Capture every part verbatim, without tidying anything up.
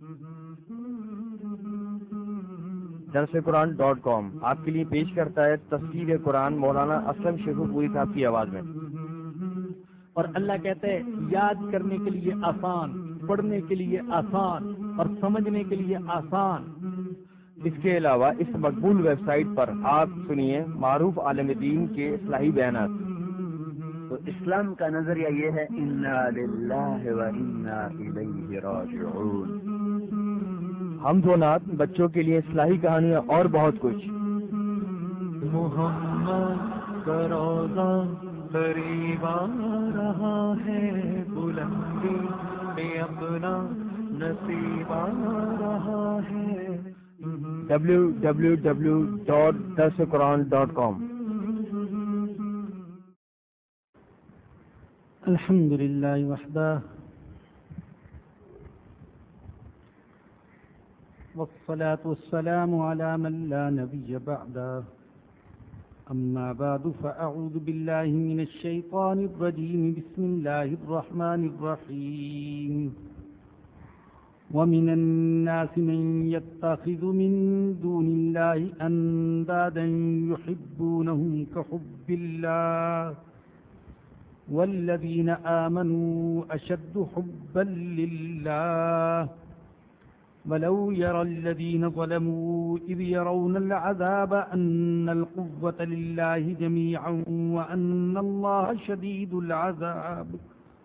درس قرآن ڈاٹ کام آپ کے لیے پیش کرتا ہے تفسیر قرآن مولانا اسلم شیخو پوری صاحب کی آواز میں۔ اور اللہ کہتا ہے یاد کرنے کے لیے آسان، پڑھنے کے لیے آسان اور سمجھنے کے لیے آسان۔ اس کے علاوہ اس مقبول ویب سائٹ پر آپ سنیے معروف عالم دین کے اصلاحی بیانات۔ تو اسلام کا نظریہ یہ ہے انا للہ و انا الیہ راجعون۔ حمد و نعت، بچوں کے لیے اصلاحی کہانیاں اور بہت کچھ۔ محمد کا روضہ قریب آ رہا ہے، بلندی میں اپنا نصیب آ رہا ہے۔ ڈبلو ڈبلو ڈبلو ڈاٹ درس قرآن ڈاٹ کام۔ الحمد للہ وحدہ والصلاة والسلام على من لا نبي بعده، أما بعد فأعوذ بالله من الشيطان الرجيم، بسم الله الرحمن الرحيم. ومن الناس من يتخذ من دون الله أندادا يحبونهم كحب الله والذين آمنوا أشد حبا لله ولو يرى الذين ظلموا إذ يرون العذاب أن القوة لله جميعا وأن الله شديد العذاب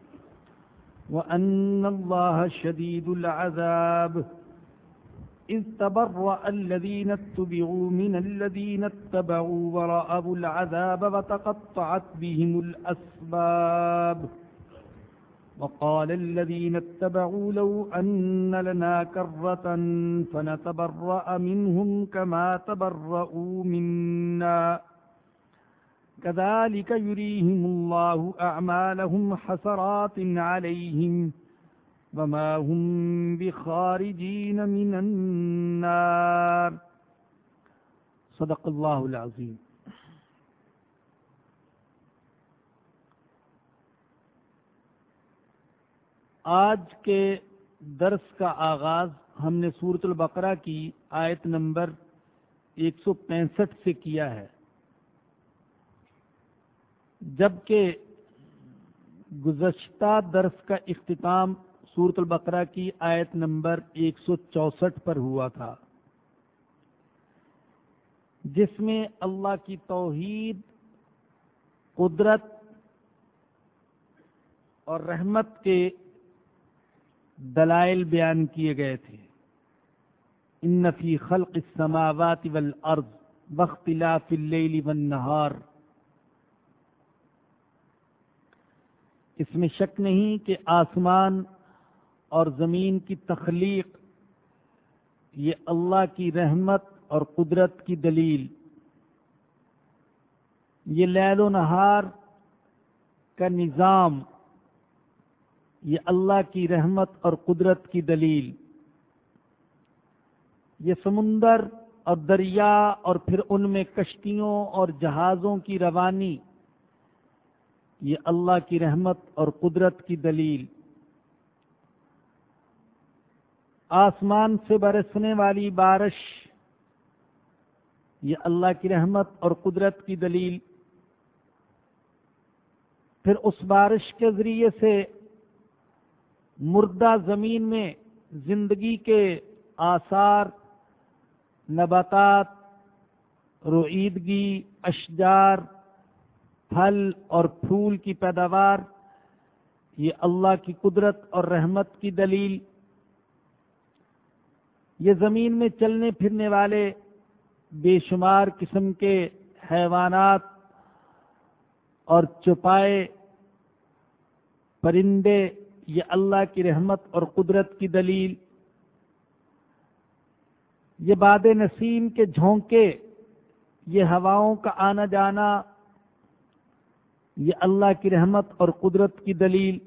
وأن الله شديد العذاب إذ تبرأ الذين اتبعوا من الذين اتبعوا ورأوا العذاب وتقطعت بهم الأسباب وقال الذين اتبعوا لو أن لنا كرة فنتبرأ منهم كما تبرؤوا منا كذلك يريهم الله أعمالهم حسرات عليهم وما هم بخارجين من النار صدق الله العظيم. آج کے درس کا آغاز ہم نے سورۃ البقرہ کی آیت نمبر ایک سو پینسٹھ سے کیا ہے، جبکہ گزشتہ درس کا اختتام سورۃ البقرہ کی آیت نمبر ایک سو چونسٹھ پر ہوا تھا، جس میں اللہ کی توحید، قدرت اور رحمت کے دلائل بیان کیے گئے تھے۔ ان فی خلق السماوات والارض واختلاف اللیل والنہار، اس میں شک نہیں کہ آسمان اور زمین کی تخلیق یہ اللہ کی رحمت اور قدرت کی دلیل، یہ لیل و نہار کا نظام یہ اللہ کی رحمت اور قدرت کی دلیل، یہ سمندر اور دریا اور پھر ان میں کشتیوں اور جہازوں کی روانی یہ اللہ کی رحمت اور قدرت کی دلیل، آسمان سے برسنے والی بارش یہ اللہ کی رحمت اور قدرت کی دلیل، پھر اس بارش کے ذریعے سے مردہ زمین میں زندگی کے آثار، نباتات، روئیدگی، اشجار، پھل اور پھول کی پیداوار یہ اللہ کی قدرت اور رحمت کی دلیل، یہ زمین میں چلنے پھرنے والے بے شمار قسم کے حیوانات اور چوپائے پرندے یہ اللہ کی رحمت اور قدرت کی دلیل، یہ باد نسیم کے جھونکے، یہ ہواؤں کا آنا جانا یہ اللہ کی رحمت اور قدرت کی دلیل،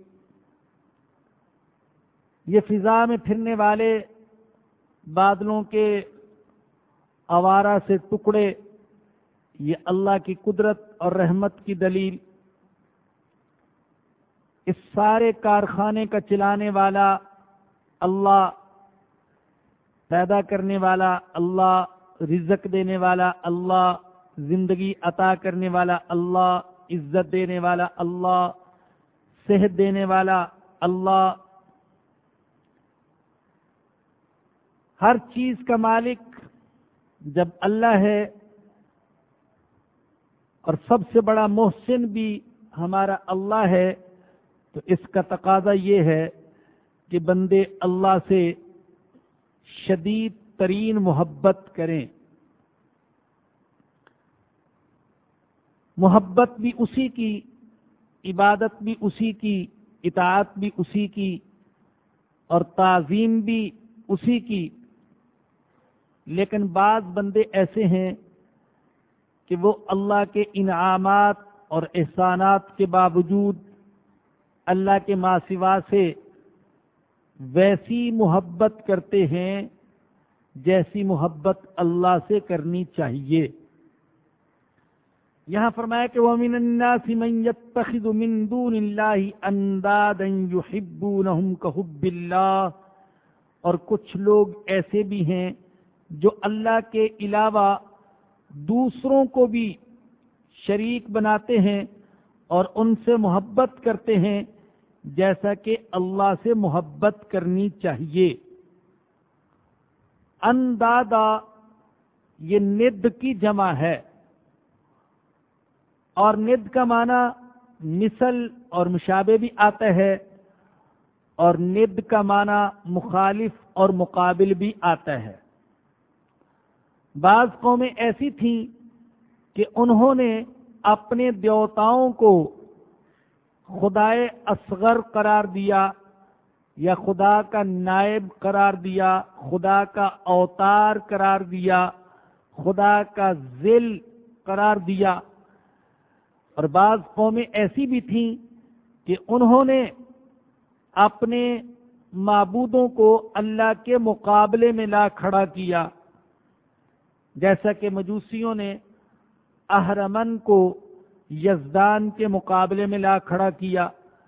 یہ فضا میں پھرنے والے بادلوں کے آوارہ سے ٹکڑے یہ اللہ کی قدرت اور رحمت کی دلیل، اس سارے کارخانے کا چلانے والا اللہ پیدا کرنے والا اللہ، رزق دینے والا اللہ، زندگی عطا کرنے والا اللہ، عزت دینے والا اللہ، صحت دینے والا اللہ، ہر چیز کا مالک جب اللہ ہے، اور سب سے بڑا محسن بھی ہمارا اللہ ہے، تو اس کا تقاضا یہ ہے کہ بندے اللہ سے شدید ترین محبت کریں۔ محبت بھی اسی کی، عبادت بھی اسی کی، اطاعت بھی اسی کی، اور تعظیم بھی اسی کی۔ لیکن بعض بندے ایسے ہیں کہ وہ اللہ کے انعامات اور احسانات کے باوجود اللہ کے ما سوا سے ویسی محبت کرتے ہیں جیسی محبت اللہ سے کرنی چاہیے۔ یہاں فرمایا کہ وَمِنَ النَّاسِ مَن يَتَّخِذُ مِن دُونِ اللَّهِ أَندَادًا يُحِبُّونَهُمْ كَحُبِّ اللَّهِ، اور کچھ لوگ ایسے بھی ہیں جو اللہ کے علاوہ دوسروں کو بھی شریک بناتے ہیں اور ان سے محبت کرتے ہیں جیسا کہ اللہ سے محبت کرنی چاہیے۔ اندادا یہ ند کی جمع ہے، اور ند کا معنی مثل اور مشابہ بھی آتا ہے، اور ند کا معنی مخالف اور مقابل بھی آتا ہے۔ بعض قومیں ایسی تھیں کہ انہوں نے اپنے دیوتاؤں کو خدائے اصغر قرار دیا، یا خدا کا نائب قرار دیا، خدا کا اوتار قرار دیا، خدا کا ذل قرار دیا۔ اور بعض قومیں ایسی بھی تھیں کہ انہوں نے اپنے معبودوں کو اللہ کے مقابلے میں لا کھڑا کیا، جیسا کہ مجوسیوں نے اہرمن کو یزدان کے مقابلے میں لا کھڑا کیا۔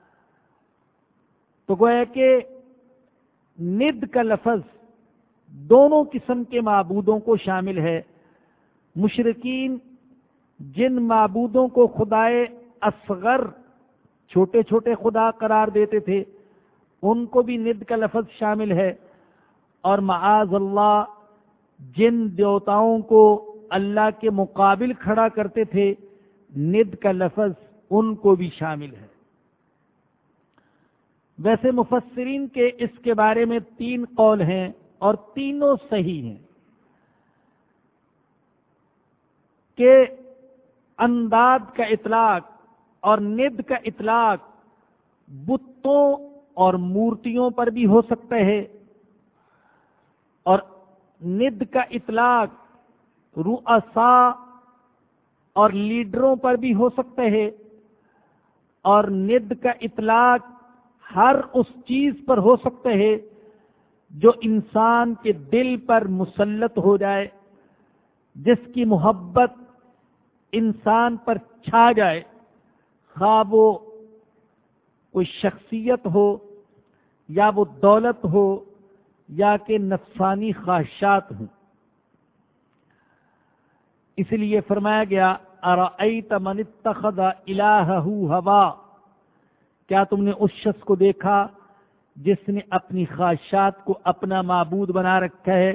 تو گویا کہ ند کا لفظ دونوں قسم کے معبودوں کو شامل ہے۔ مشرکین جن معبودوں کو خدائے اصغر، چھوٹے چھوٹے خدا قرار دیتے تھے، ان کو بھی ند کا لفظ شامل ہے، اور معاذ اللہ جن دیوتاؤں کو اللہ کے مقابل کھڑا کرتے تھے، ند کا لفظ ان کو بھی شامل ہے۔ ویسے مفسرین کے اس کے بارے میں تین قول ہیں، اور تینوں صحیح ہیں، کہ انداد کا اطلاق اور ند کا اطلاق بتوں اور مورتیوں پر بھی ہو سکتا ہے، اور ند کا اطلاق رؤساء اور لیڈروں پر بھی ہو سکتا ہے، اور ند کا اطلاق ہر اس چیز پر ہو سکتا ہے جو انسان کے دل پر مسلط ہو جائے، جس کی محبت انسان پر چھا جائے، خواہ وہ کوئی شخصیت ہو، یا وہ دولت ہو، یا کہ نفسانی خواہشات ہوں۔ اس لیے فرمایا گیا ارأیت من اتخذ الہہ ہوا، کیا تم نے اس شخص کو دیکھا جس نے اپنی خواہشات کو اپنا معبود بنا رکھا ہے؟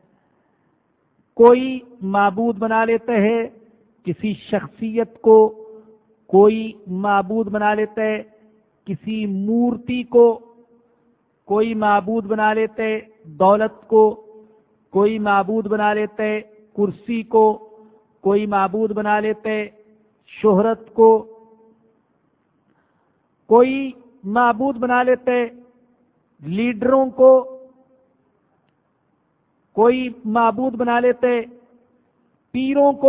کوئی معبود بنا لیتا ہے کسی شخصیت کو، کوئی معبود بنا لیتا ہے کسی مورتی کو، کوئی معبود بنا لیتا ہے دولت کو، کوئی معبود بنا لیتا ہے کرسی کو، کوئی معبود بنا لیتا ہے شہرت کو، کوئی معبود بنا لیتا ہے لیڈروں کو، کوئی معبود بنا لیتے پیروں کو،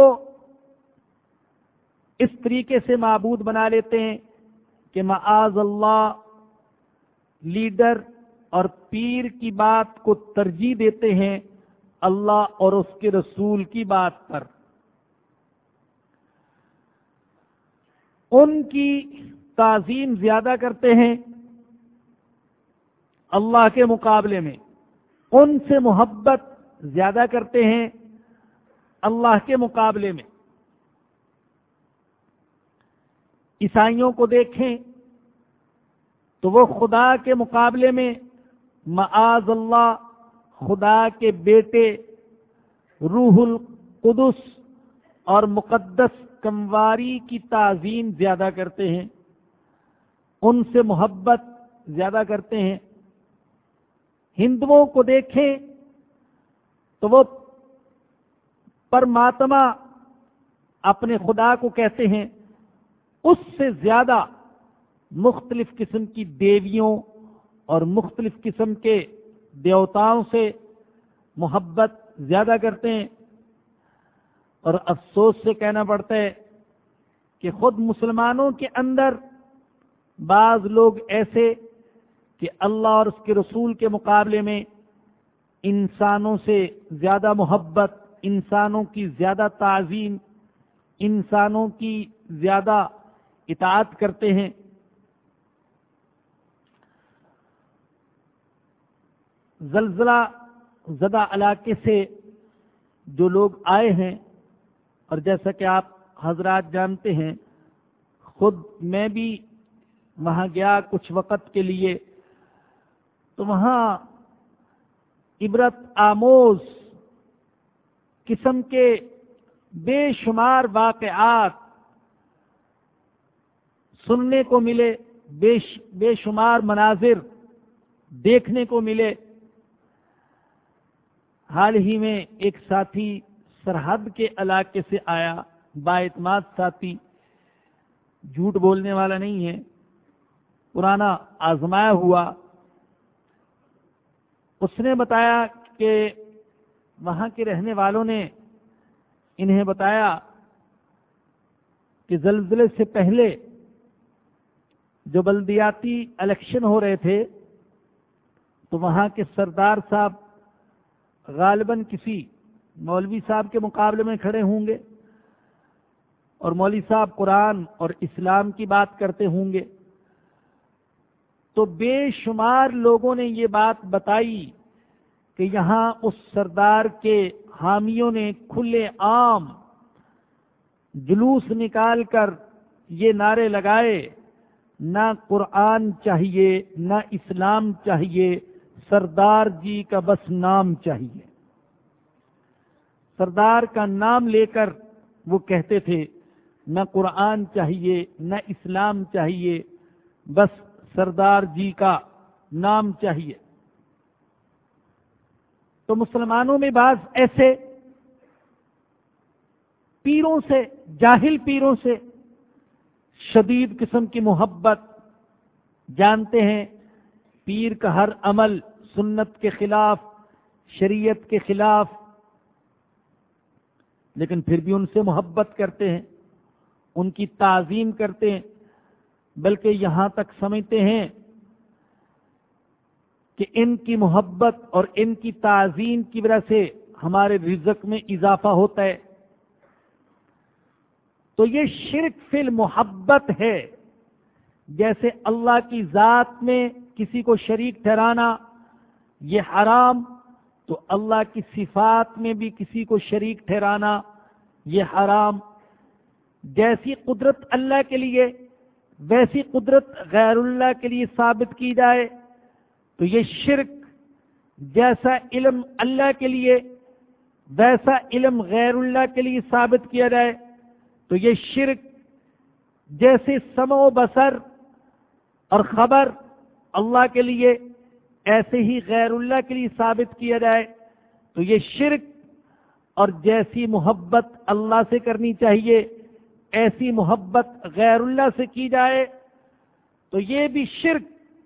اس طریقے سے معبود بنا لیتے ہیں کہ معاذ اللہ لیڈر اور پیر کی بات کو ترجیح دیتے ہیں اللہ اور اس کے رسول کی بات پر، ان کی تعظیم زیادہ کرتے ہیں اللہ کے مقابلے میں، ان سے محبت زیادہ کرتے ہیں اللہ کے مقابلے میں۔ عیسائیوں کو دیکھیں تو وہ خدا کے مقابلے میں معاذ اللہ خدا کے بیٹے روح القدس اور مقدس کمواری کی تعظیم زیادہ کرتے ہیں، ان سے محبت زیادہ کرتے ہیں۔ ہندوؤں کو دیکھیں تو وہ پرماتما اپنے خدا کو کہتے ہیں، اس سے زیادہ مختلف قسم کی دیویوں اور مختلف قسم کے دیوتاؤں سے محبت زیادہ کرتے ہیں۔ اور افسوس سے کہنا پڑتا ہے کہ خود مسلمانوں کے اندر بعض لوگ ایسے کہ اللہ اور اس کے رسول کے مقابلے میں انسانوں سے زیادہ محبت، انسانوں کی زیادہ تعظیم، انسانوں کی زیادہ اطاعت کرتے ہیں۔ زلزلہ زدہ علاقے سے جو لوگ آئے ہیں، اور جیسا کہ آپ حضرات جانتے ہیں، خود میں بھی وہاں گیا کچھ وقت کے لیے، تو وہاں عبرت آموز قسم کے بے شمار واقعات سننے کو ملے، بے بے شمار مناظر دیکھنے کو ملے۔ حال ہی میں ایک ساتھی سرحد کے علاقے سے آیا، بااعتماد ساتھی، جھوٹ بولنے والا نہیں ہے، پرانا آزمایا ہوا۔ اس نے بتایا کہ وہاں کے رہنے والوں نے انہیں بتایا کہ زلزلے سے پہلے جو بلدیاتی الیکشن ہو رہے تھے تو وہاں کے سردار صاحب غالباً کسی مولوی صاحب کے مقابلے میں کھڑے ہوں گے، اور مولوی صاحب قرآن اور اسلام کی بات کرتے ہوں گے۔ تو بے شمار لوگوں نے یہ بات بتائی کہ یہاں اس سردار کے حامیوں نے کھلے عام جلوس نکال کر یہ نعرے لگائے، نہ قرآن چاہیے نہ اسلام چاہیے، سردار جی کا بس نام چاہیے۔ سردار کا نام لے کر وہ کہتے تھے نہ قرآن چاہیے نہ اسلام چاہیے، بس سردار جی کا نام چاہیے۔ تو مسلمانوں میں بعض ایسے پیروں سے، جاہل پیروں سے شدید قسم کی محبت، جانتے ہیں پیر کا ہر عمل سنت کے خلاف، شریعت کے خلاف، لیکن پھر بھی ان سے محبت کرتے ہیں، ان کی تعظیم کرتے ہیں، بلکہ یہاں تک سمجھتے ہیں کہ ان کی محبت اور ان کی تعظیم کی وجہ سے ہمارے رزق میں اضافہ ہوتا ہے۔ تو یہ شرک فی المحبت ہے، جیسے اللہ کی ذات میں کسی کو شریک ٹھہرانا یہ حرام، تو اللہ کی صفات میں بھی کسی کو شریک ٹھہرانا یہ حرام۔ جیسی قدرت اللہ کے لیے ویسی قدرت غیر اللہ کے لیے ثابت کی جائے تو یہ شرک، جیسا علم اللہ کے لیے ویسا علم غیر اللہ کے لیے ثابت کیا جائے تو یہ شرک، جیسے سمع و بصر اور خبر اللہ کے لیے ایسے ہی غیر اللہ کے لیے ثابت کیا جائے تو یہ شرک، اور جیسی محبت اللہ سے کرنی چاہیے ایسی محبت غیر اللہ سے کی جائے تو یہ بھی شرک۔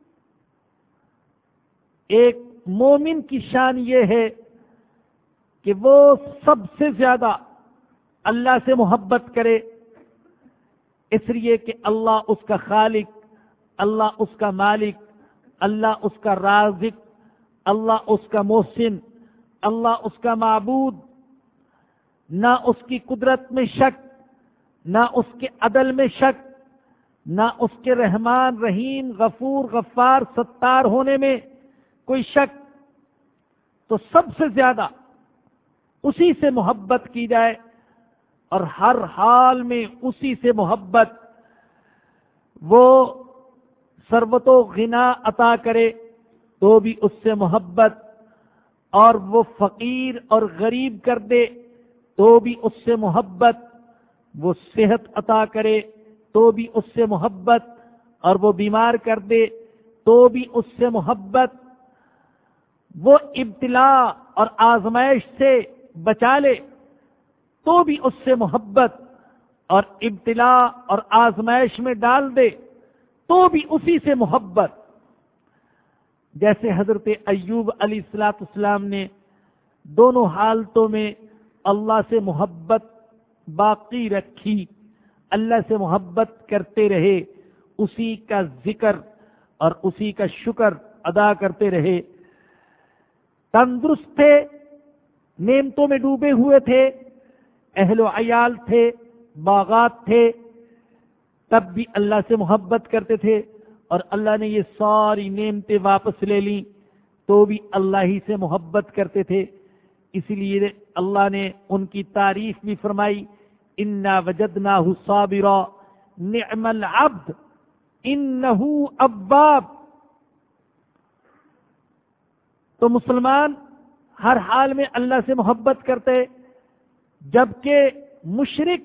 ایک مومن کی شان یہ ہے کہ وہ سب سے زیادہ اللہ سے محبت کرے، اس لیے کہ اللہ اس کا خالق، اللہ اس کا مالک، اللہ اس کا رازق، اللہ اس کا محسن، اللہ اس کا معبود، نہ اس کی قدرت میں شک، نہ اس کے عدل میں شک، نہ اس کے رحمان رحیم غفور غفار ستار ہونے میں کوئی شک۔ تو سب سے زیادہ اسی سے محبت کی جائے اور ہر حال میں اسی سے محبت، وہ ثروت و غنا عطا کرے تو بھی اس سے محبت، اور وہ فقیر اور غریب کر دے تو بھی اس سے محبت، وہ صحت عطا کرے تو بھی اس سے محبت، اور وہ بیمار کر دے تو بھی اس سے محبت، وہ ابتلا اور آزمائش سے بچا لے تو بھی اس سے محبت، اور ابتلا اور آزمائش میں ڈال دے تو بھی اسی سے محبت۔ جیسے حضرت ایوب علیہ الصلوۃ والسلام نے دونوں حالتوں میں اللہ سے محبت باقی رکھی، اللہ سے محبت کرتے رہے، اسی کا ذکر اور اسی کا شکر ادا کرتے رہے، تندرست تھے، نعمتوں میں ڈوبے ہوئے تھے، اہل و عیال تھے، باغات تھے، تب بھی اللہ سے محبت کرتے تھے، اور اللہ نے یہ ساری نعمتیں واپس لے لیں تو بھی اللہ ہی سے محبت کرتے تھے۔ اسی لیے اللہ نے ان کی تعریف بھی فرمائی، انا وجدناہ صابرا نعم العبد انہ اواب۔ تو مسلمان ہر حال میں اللہ سے محبت کرتے، جبکہ مشرک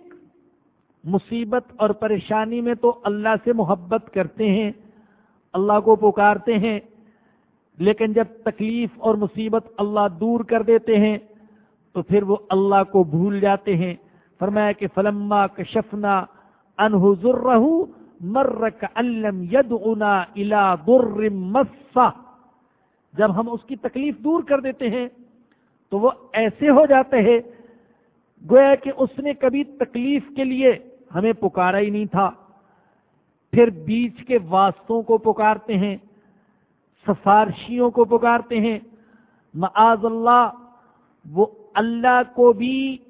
مصیبت اور پریشانی میں تو اللہ سے محبت کرتے ہیں، اللہ کو پکارتے ہیں، لیکن جب تکلیف اور مصیبت اللہ دور کر دیتے ہیں تو پھر وہ اللہ کو بھول جاتے ہیں۔ فرمایا کہ فلما کشفنا عنہ ضرہ مر کأن لم یدعنا الی ضر مسہ، جب ہم اس کی تکلیف دور کر دیتے ہیں تو وہ ایسے ہو جاتے ہیں گویا کہ اس نے کبھی تکلیف کے لیے ہمیں پکارا ہی نہیں تھا۔ پھر بیچ کے واسطوں کو پکارتے ہیں، سفارشیوں کو پکارتے ہیں، معاذ اللہ وہ اللہ کو بھی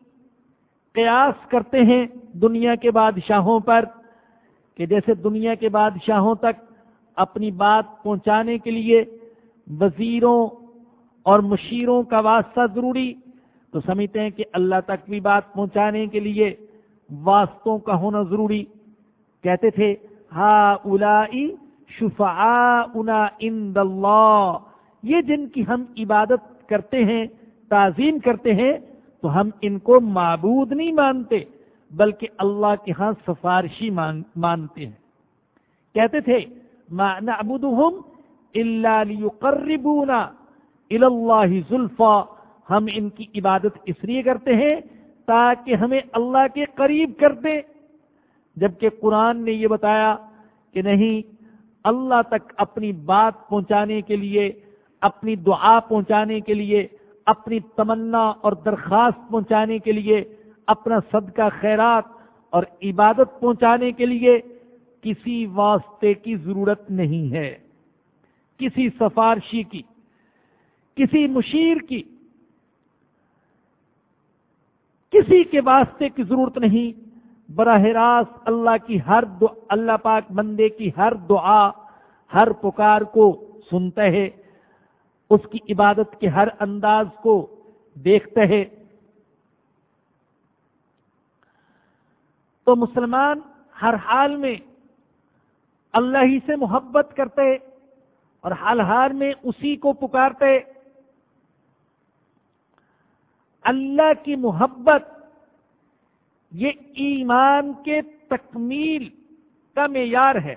قیاس کرتے ہیں دنیا کے بادشاہوں پر، کہ جیسے دنیا کے بادشاہوں تک اپنی بات پہنچانے کے لیے وزیروں اور مشیروں کا واسطہ ضروری، تو سمجھتے ہیں کہ اللہ تک بھی بات پہنچانے کے لیے واسطوں کا ہونا ضروری۔ کہتے تھے ہؤلاء شفعاؤنا عند اللہ، یہ جن کی ہم عبادت کرتے ہیں، تعظیم کرتے ہیں، تو ہم ان کو معبود نہیں مانتے بلکہ اللہ کے ہاں سفارشی مانتے ہیں۔ کہتے تھے ما نعبدهم الا لیقربونا الی اللہ زلفا، ہم ان کی عبادت اس لیے کرتے ہیں تاکہ ہمیں اللہ کے قریب کر دیں، جبکہ قرآن نے یہ بتایا کہ نہیں، اللہ تک اپنی بات پہنچانے کے لیے، اپنی دعا پہنچانے کے لیے، اپنی تمنا اور درخواست پہنچانے کے لیے، اپنا صدقہ خیرات اور عبادت پہنچانے کے لیے کسی واسطے کی ضرورت نہیں ہے، کسی سفارشی کی، کسی مشیر کی، کسی کے واسطے کی ضرورت نہیں۔ براہ راست اللہ کی ہر دعا، اللہ پاک بندے کی ہر دعا، ہر پکار کو سنتا ہے، اس کی عبادت کے ہر انداز کو دیکھتا ہے۔ تو مسلمان ہر حال میں اللہ ہی سے محبت کرتے اور حال حال میں اسی کو پکارتے۔ اللہ کی محبت یہ ایمان کے تکمیل کا معیار ہے۔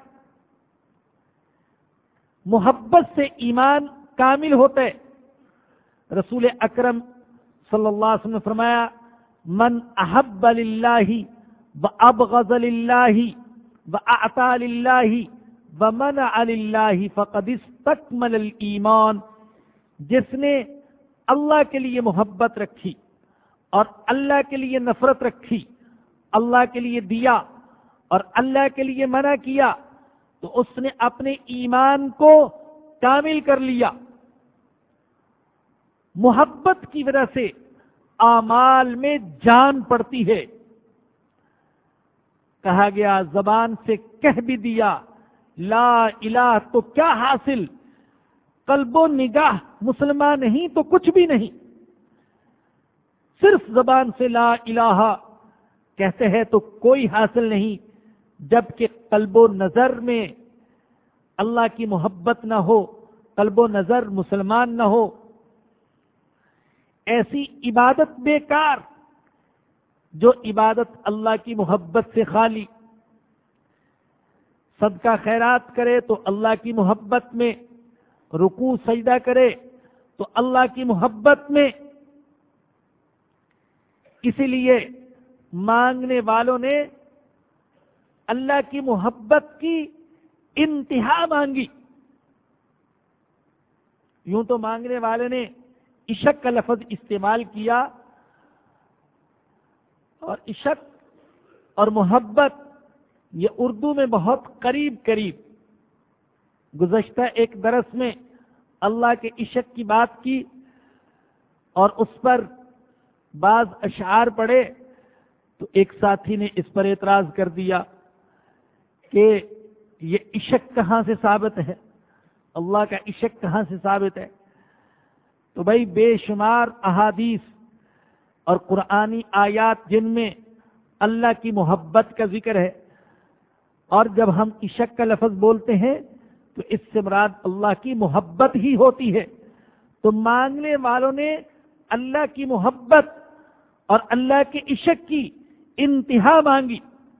محبت سے ایمان کامل ہوتا ہے۔ رسول اکرم صلی اللہ علیہ وسلم نے فرمایا من احب للہ وابغض للہ واعطى للہ ومنع للہ فقد استکمل الایمان، جس نے اللہ کے لیے محبت رکھی اور اللہ کے لیے نفرت رکھی، اللہ کے لیے دیا اور اللہ کے لیے منع کیا، تو اس نے اپنے ایمان کو کامل کر لیا۔ محبت کی وجہ سے اعمال میں جان پڑتی ہے۔ کہا گیا زبان سے کہہ بھی دیا لا الہ تو کیا حاصل، قلب و نگاہ مسلمان نہیں تو کچھ بھی نہیں. صرف زبان سے لا الہ کہتے ہیں تو کوئی حاصل نہیں، جبکہ قلب و نظر میں اللہ کی محبت نہ ہو، قلب و نظر مسلمان نہ ہو، ایسی عبادت بیکار جو عبادت اللہ کی محبت سے خالی. صدقہ خیرات کرے تو اللہ کی محبت میں، رکوع سجدہ کرے تو اللہ کی محبت میں. اسی لیے مانگنے والوں نے اللہ کی محبت کی انتہا مانگی. یوں تو مانگنے والے نے عشق کا لفظ استعمال کیا، اور عشق اور محبت یہ اردو میں بہت قریب قریب. گزشتہ ایک درس میں اللہ کے عشق کی بات کی اور اس پر بعض اشعار پڑھے تو ایک ساتھی نے اس پر اعتراض کر دیا کہ یہ عشق کہاں سے ثابت ہے، اللہ کا عشق کہاں سے ثابت ہے. تو بھائی بے شمار احادیث اور قرآنی آیات جن میں اللہ کی محبت کا ذکر ہے، اور جب ہم عشق کا لفظ بولتے ہیں تو اس سے مراد اللہ کی محبت ہی ہوتی ہے. تو مانگنے والوں نے اللہ کی محبت اور اللہ کے عشق کی انتہا مانگی.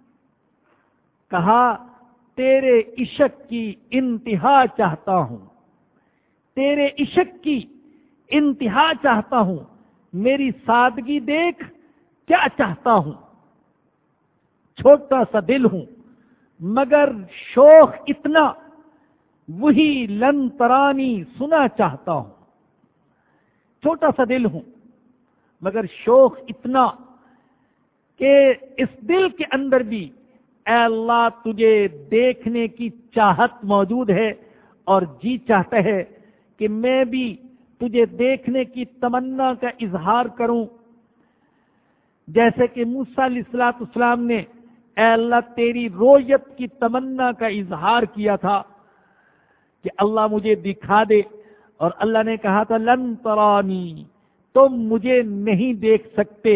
کہا تیرے عشق کی انتہا چاہتا ہوں، تیرے عشق کی انتہا چاہتا ہوں، میری سادگی دیکھ کیا چاہتا ہوں. چھوٹا سا دل ہوں مگر شوق اتنا، وہی لن ترانی سنا چاہتا ہوں. چھوٹا سا دل ہوں مگر شوق اتنا کہ اس دل کے اندر بھی اے اللہ تجھے دیکھنے کی چاہت موجود ہے، اور جی چاہتا ہے کہ میں بھی تجھے دیکھنے کی تمنا کا اظہار کروں. جیسے کہ موسیٰ علیہ الصلوۃ والسلام نے اے اللہ تیری رؤیت کی تمنا کا اظہار کیا تھا کہ اللہ مجھے دکھا دے، اور اللہ نے کہا تھا لن ترانی، تم مجھے نہیں دیکھ سکتے.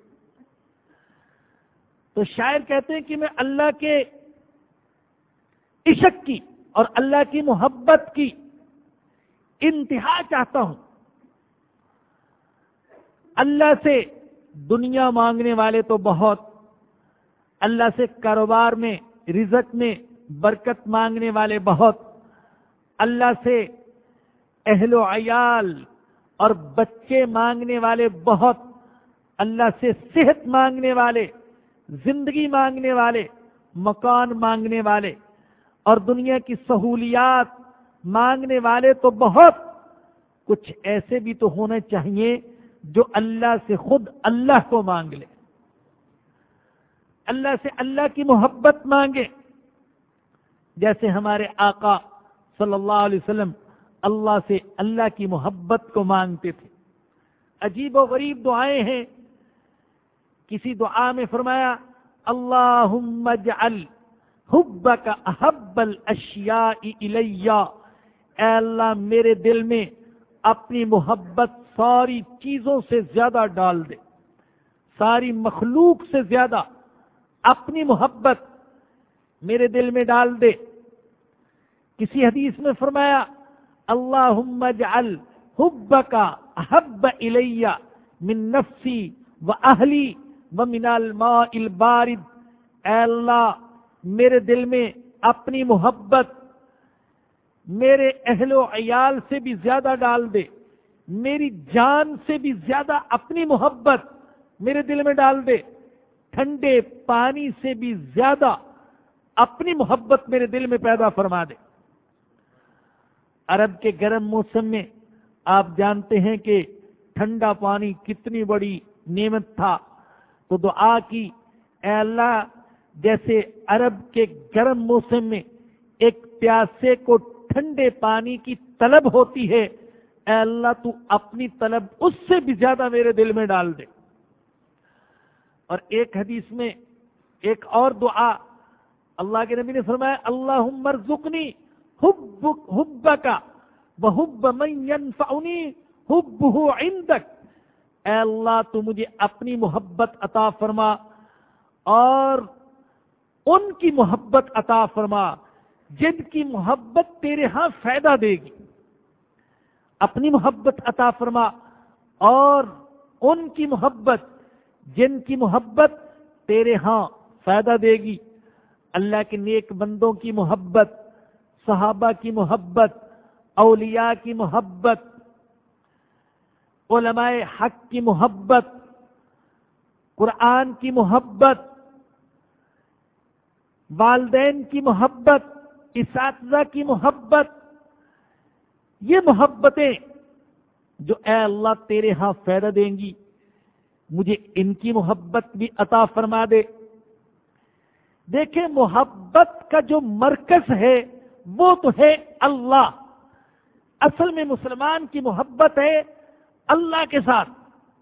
تو شاعر کہتے ہیں کہ میں اللہ کے عشق کی اور اللہ کی محبت کی انتہا چاہتا ہوں. اللہ سے دنیا مانگنے والے تو بہت، اللہ سے کاروبار میں رزق میں برکت مانگنے والے بہت، اللہ سے اہل و عیال اور بچے مانگنے والے بہت، اللہ سے صحت مانگنے والے، زندگی مانگنے والے، مکان مانگنے والے اور دنیا کی سہولیات مانگنے والے تو بہت. کچھ ایسے بھی تو ہونے چاہیے جو اللہ سے خود اللہ کو مانگ لے، اللہ سے اللہ کی محبت مانگے. جیسے ہمارے آقا صلی اللہ علیہ وسلم اللہ سے اللہ کی محبت کو مانگتے تھے. عجیب و غریب دعائیں ہیں. کسی دعا میں فرمایا اللہم اجعل حبک احب الاشیاء الی، اے اللہ میرے دل میں اپنی محبت ساری چیزوں سے زیادہ ڈال دے، ساری مخلوق سے زیادہ اپنی محبت میرے دل میں ڈال دے. کسی حدیث میں فرمایا اللہم اجعل حبک احب الی من نفسی و اہلی و من الماء البارد، اے اللہ میرے دل میں اپنی محبت میرے اہل و عیال سے بھی زیادہ ڈال دے، میری جان سے بھی زیادہ اپنی محبت میرے دل میں ڈال دے، ٹھنڈے پانی سے بھی زیادہ اپنی محبت میرے دل میں پیدا فرما دے. عرب کے گرم موسم میں آپ جانتے ہیں کہ ٹھنڈا پانی کتنی بڑی نعمت تھا. تو دعا کی اے اللہ جیسے عرب کے گرم موسم میں ایک پیاسے کو ٹھنڈے پانی کی طلب ہوتی ہے، اے اللہ تو اپنی طلب اس سے بھی زیادہ میرے دل میں ڈال دے. اور ایک حدیث میں ایک اور دعا اللہ کے نبی نے فرمایا اللہم ارزقنی حبک حبک وحب من ينفعنی حبہ عندک، اے اللہ تو مجھے اپنی محبت عطا فرما اور ان کی محبت عطا فرما جن کی محبت تیرے ہاں فائدہ دے گی، اپنی محبت عطا فرما اور ان کی محبت جن کی محبت تیرے ہاں فائدہ دے گی۔ اللہ کے نیک بندوں کی محبت، صحابہ کی محبت، اولیاء کی محبت، علماء حق کی محبت، قرآن کی محبت، والدین کی محبت، اساتذہ کی محبت، یہ محبتیں جو اے اللہ تیرے ہاں فائدہ دیں گی، مجھے ان کی محبت بھی عطا فرما دے۔ دیکھیں محبت کا جو مرکز ہے وہ تو ہے اللہ، اصل میں مسلمان کی محبت ہے اللہ کے ساتھ،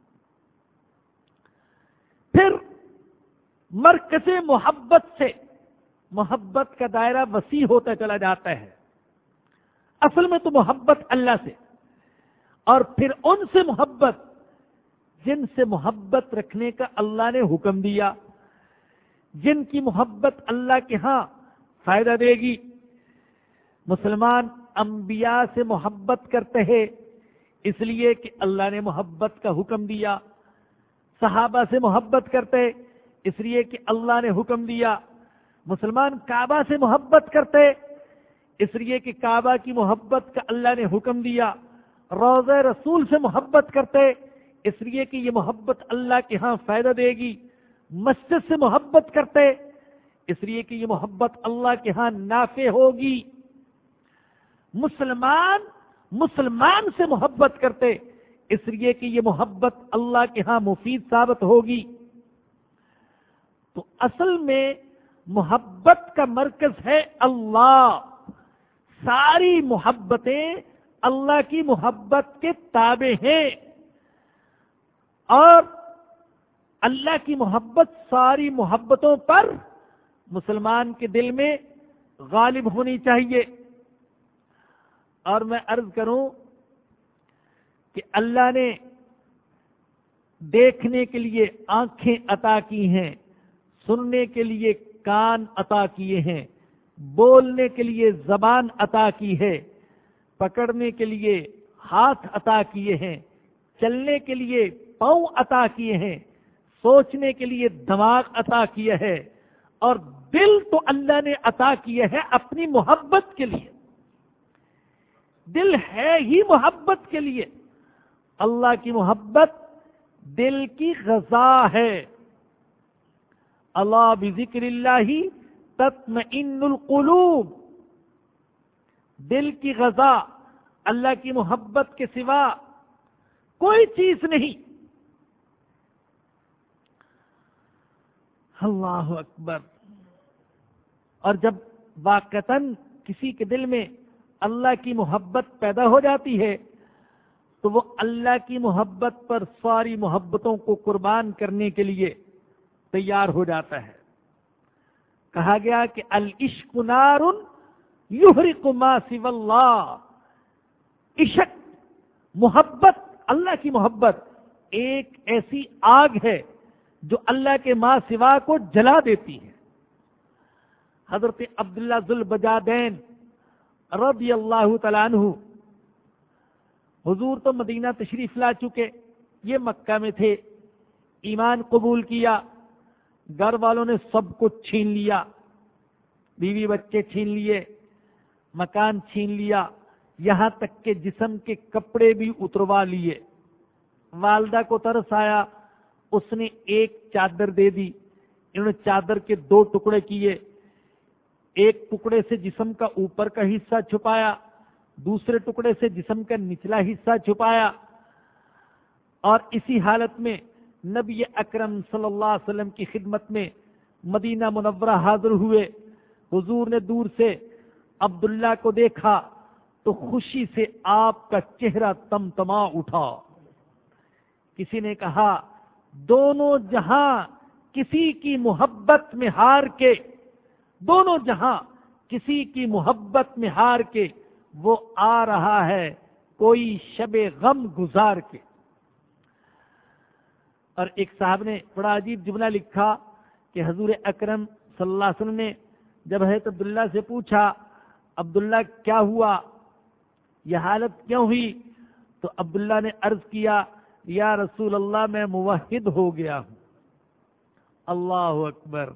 پھر مرکز محبت سے محبت کا دائرہ وسیع ہوتا چلا جاتا ہے۔ اصل میں تو محبت اللہ سے، اور پھر ان سے محبت جن سے محبت رکھنے کا اللہ نے حکم دیا، جن کی محبت اللہ کے ہاں فائدہ دے گی۔ مسلمان انبیاء سے محبت کرتے ہیں اس لیے کہ اللہ نے محبت کا حکم دیا، صحابہ سے محبت کرتے اس لیے کہ اللہ نے حکم دیا، مسلمان کعبہ سے محبت کرتے اس لیے کہ کعبہ کی محبت کا اللہ نے حکم دیا، روضہ رسول سے محبت کرتے اس لیے کہ یہ محبت اللہ کے ہاں فائدہ دے گی، مسجد سے محبت کرتے اس لیے کہ یہ محبت اللہ کے ہاں نافع ہوگی۔ مسلمان مسلمان سے محبت کرتے اس لیے کہ یہ محبت اللہ کے ہاں مفید ثابت ہوگی۔ تو اصل میں محبت کا مرکز ہے اللہ، ساری محبتیں اللہ کی محبت کے تابع ہیں، اور اللہ کی محبت ساری محبتوں پر مسلمان کے دل میں غالب ہونی چاہیے۔ اور میں عرض کروں کہ اللہ نے دیکھنے کے لیے آنکھیں عطا کی ہیں، سننے کے لیے کان عطا کیے ہیں، بولنے کے لیے زبان عطا کی ہے، پکڑنے کے لیے ہاتھ عطا کیے ہیں، چلنے کے لیے پاؤں عطا کیے ہیں، سوچنے کے لیے دماغ عطا کیا ہے، اور دل تو اللہ نے عطا کیا ہے اپنی محبت کے لیے۔ دل ہے ہی محبت کے لیے، اللہ کی محبت دل کی غذا ہے۔ اللہ بذکر اللہ تطمئن القلوب، دل کی غذا اللہ کی محبت کے سوا کوئی چیز نہیں۔ اللہ اکبر۔ اور جب واقعتاً کسی کے دل میں اللہ کی محبت پیدا ہو جاتی ہے تو وہ اللہ کی محبت پر ساری محبتوں کو قربان کرنے کے لیے تیار ہو جاتا ہے۔ کہا گیا کہ العشق نار یحرق ما سوی اللہ، عشق محبت، اللہ کی محبت ایک ایسی آگ ہے جو اللہ کے ما سوا کو جلا دیتی ہے۔ حضرت عبداللہ ذوالبجادین رضی اللہ تعالیٰ عنہ، حضور تو مدینہ تشریف لا چکے، یہ مکہ میں تھے، ایمان قبول کیا، گھر والوں نے سب کچھ چھین لیا، بیوی بچے چھین لیے، مکان چھین لیا، یہاں تک کہ جسم کے کپڑے بھی اتروا لیے۔ والدہ کو ترس آیا، اس نے ایک چادر دے دی، انہوں نے چادر کے دو ٹکڑے کیے، ایک ٹکڑے سے جسم کا اوپر کا حصہ چھپایا، دوسرے ٹکڑے سے جسم کا نچلا حصہ چھپایا، اور اسی حالت میں نبی اکرم صلی اللہ علیہ وسلم کی خدمت میں مدینہ منورہ حاضر ہوئے۔ حضور نے دور سے عبداللہ کو دیکھا تو خوشی سے آپ کا چہرہ تمتما اٹھا۔ کسی نے کہا دونوں جہاں کسی کی محبت میں ہار کے، دونوں جہاں کسی کی محبت میں ہار کے وہ آ رہا ہے کوئی شب غم گزار کے۔ اور ایک صاحب نے بڑا عجیب جملہ لکھا کہ حضور اکرم صلی اللہ علیہ وسلم نے جب حضرت عبداللہ سے پوچھا عبداللہ کیا ہوا، یہ حالت کیوں ہوئی، تو عبداللہ نے عرض کیا یا رسول اللہ میں موحد ہو گیا ہوں۔ اللہ اکبر!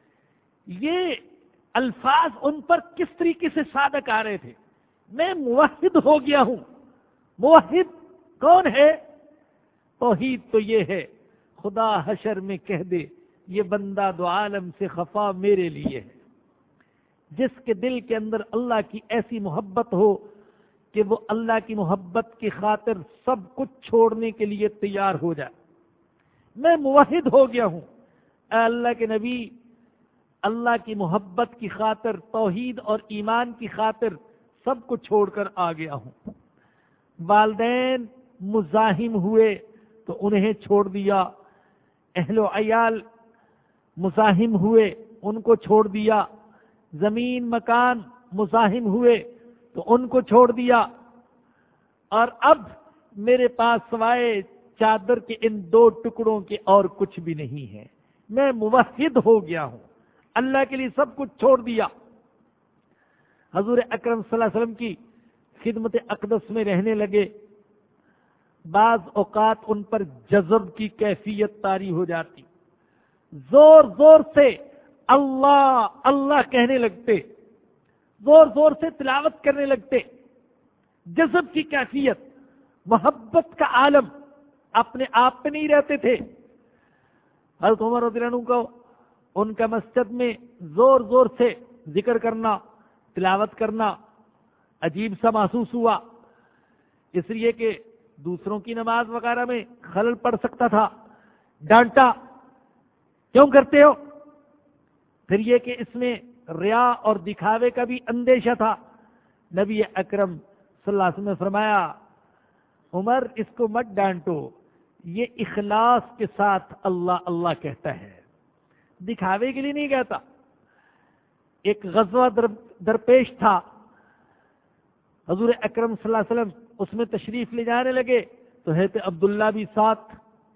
یہ الفاظ ان پر کس طریقے سے صادق آ رہے تھے، میں موحد ہو گیا ہوں۔ موحد کون ہے؟ توحید تو یہ ہے خدا حشر میں کہہ دے یہ بندہ دو عالم سے خفا میرے لیے ہے۔ جس کے دل کے اندر اللہ کی ایسی محبت ہو کہ وہ اللہ کی محبت کی خاطر سب کچھ چھوڑنے کے لیے تیار ہو جائے، میں موحد ہو گیا ہوں۔ اے اللہ کے نبی، اللہ کی محبت کی خاطر، توحید اور ایمان کی خاطر سب کو چھوڑ کر آ گیا ہوں۔ والدین مزاحم ہوئے تو انہیں چھوڑ دیا، اہل و عیال مزاحم ہوئے ان کو چھوڑ دیا، زمین مکان مزاحم ہوئے تو ان کو چھوڑ دیا، اور اب میرے پاس سوائے چادر کے ان دو ٹکڑوں کے اور کچھ بھی نہیں ہے، میں موحد ہو گیا ہوں، اللہ کے لیے سب کچھ چھوڑ دیا۔ حضور اکرم صلی اللہ علیہ وسلم کی خدمت اقدس میں رہنے لگے، بعض اوقات ان پر جذب کی کیفیت طاری ہو جاتی، زور زور سے اللہ اللہ کہنے لگتے، زور زور سے تلاوت کرنے لگتے، جذب کی کیفیت، محبت کا عالم، اپنے آپ پہ نہیں رہتے تھے۔ حضرت عمر رضی اللہ عنہ کو ان کا مسجد میں زور زور سے ذکر کرنا، تلاوت کرنا عجیب سا محسوس ہوا، اس لیے کہ دوسروں کی نماز وغیرہ میں خلل پڑ سکتا تھا۔ ڈانٹا، کیوں کرتے ہو؟ پھر یہ کہ اس میں ریا اور دکھاوے کا بھی اندیشہ تھا۔ نبی اکرم صلی اللہ علیہ وسلم نے فرمایا عمر اس کو مت ڈانٹو، یہ اخلاص کے ساتھ اللہ اللہ کہتا ہے، دکھاوے کے لیے نہیں کہتا۔ ایک غزوہ در درپیش تھا، حضور اکرم صلی اللہ علیہ وسلم اس میں تشریف لے جانے لگے تو حضرت عبداللہ بھی ساتھ،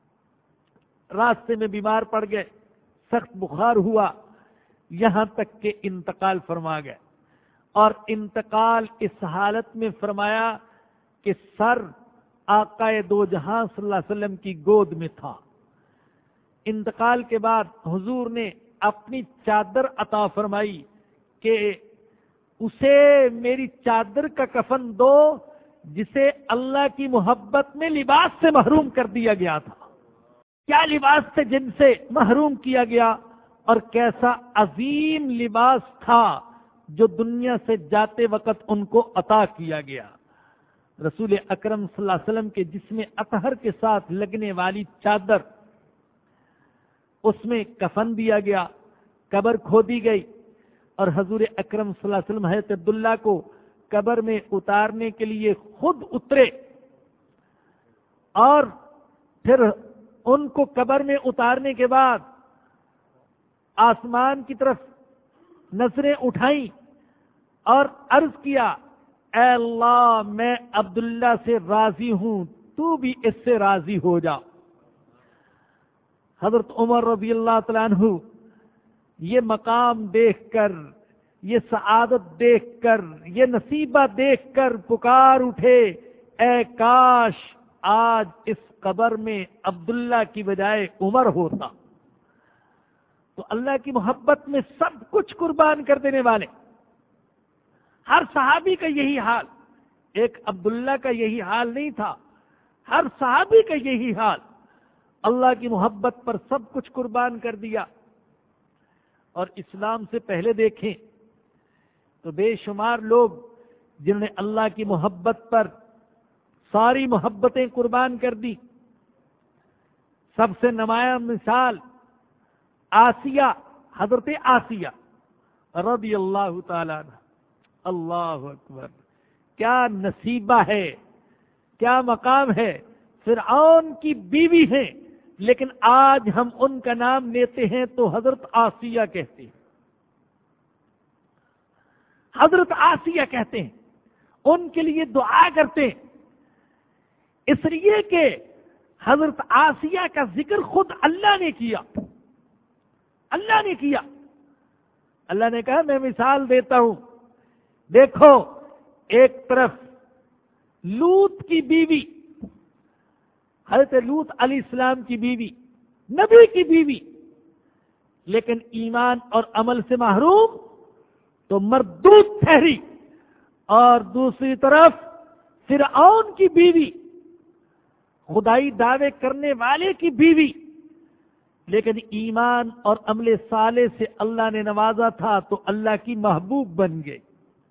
راستے میں بیمار پڑ گئے، سخت بخار ہوا، یہاں تک کہ انتقال فرما گئے، اور انتقال اس حالت میں فرمایا کہ سر آقا دو جہاں صلی اللہ علیہ وسلم کی گود میں تھا۔ انتقال کے بعد حضور نے اپنی چادر عطا فرمائی کہ اسے میری چادر کا کفن دو جسے اللہ کی محبت میں لباس سے محروم کر دیا گیا تھا۔ کیا لباس تھے جن سے محروم کیا گیا، اور کیسا عظیم لباس تھا جو دنیا سے جاتے وقت ان کو عطا کیا گیا۔ رسول اکرم صلی اللہ علیہ وسلم کے جسم اطہر کے ساتھ لگنے والی چادر، اس میں کفن دیا گیا، قبر کھودی گئی، اور حضور اکرم صلی اللہ علیہ وسلم حضرت عبداللہ کو قبر میں اتارنے کے لیے خود اترے، اور پھر ان کو قبر میں اتارنے کے بعد آسمان کی طرف نظریں اٹھائیں اور عرض کیا اے اللہ میں عبداللہ سے راضی ہوں، تو بھی اس سے راضی ہو جا۔ حضرت عمر رضی اللہ تعالیٰ عنہ یہ مقام دیکھ کر، یہ سعادت دیکھ کر، یہ نصیبہ دیکھ کر پکار اٹھے اے کاش آج اس قبر میں عبداللہ کی بجائے عمر ہوتا۔ تو اللہ کی محبت میں سب کچھ قربان کر دینے والے، ہر صحابی کا یہی حال، ایک عبداللہ کا یہی حال نہیں تھا، ہر صحابی کا یہی حال، اللہ کی محبت پر سب کچھ قربان کر دیا۔ اور اسلام سے پہلے دیکھیں تو بے شمار لوگ جنہوں نے اللہ کی محبت پر ساری محبتیں قربان کر دی۔ سب سے نمایاں مثال آسیہ، حضرت آسیہ رضی اللہ تعالیٰ عنہ۔ اللہ اکبر، کیا نصیبہ ہے، کیا مقام ہے، فرعون کی بیوی ہیں، لیکن آج ہم ان کا نام لیتے ہیں تو حضرت آسیہ کہتے ہیں، حضرت آسیہ کہتے ہیں، ان کے لیے دعا کرتے ہیں، اس لیے کہ حضرت آسیہ کا ذکر خود اللہ نے کیا، اللہ نے کیا۔ اللہ نے کہا میں مثال دیتا ہوں، دیکھو ایک طرف لوط کی بیوی، حضرت لوط علیہ السلام کی بیوی، نبی کی بیوی، لیکن ایمان اور عمل سے محروم تو مردود ٹھہری، اور دوسری طرف فرعون کی بیوی، خدائی دعوے کرنے والے کی بیوی، لیکن ایمان اور عمل صالح سے اللہ نے نوازا تھا تو اللہ کی محبوب بن گئے۔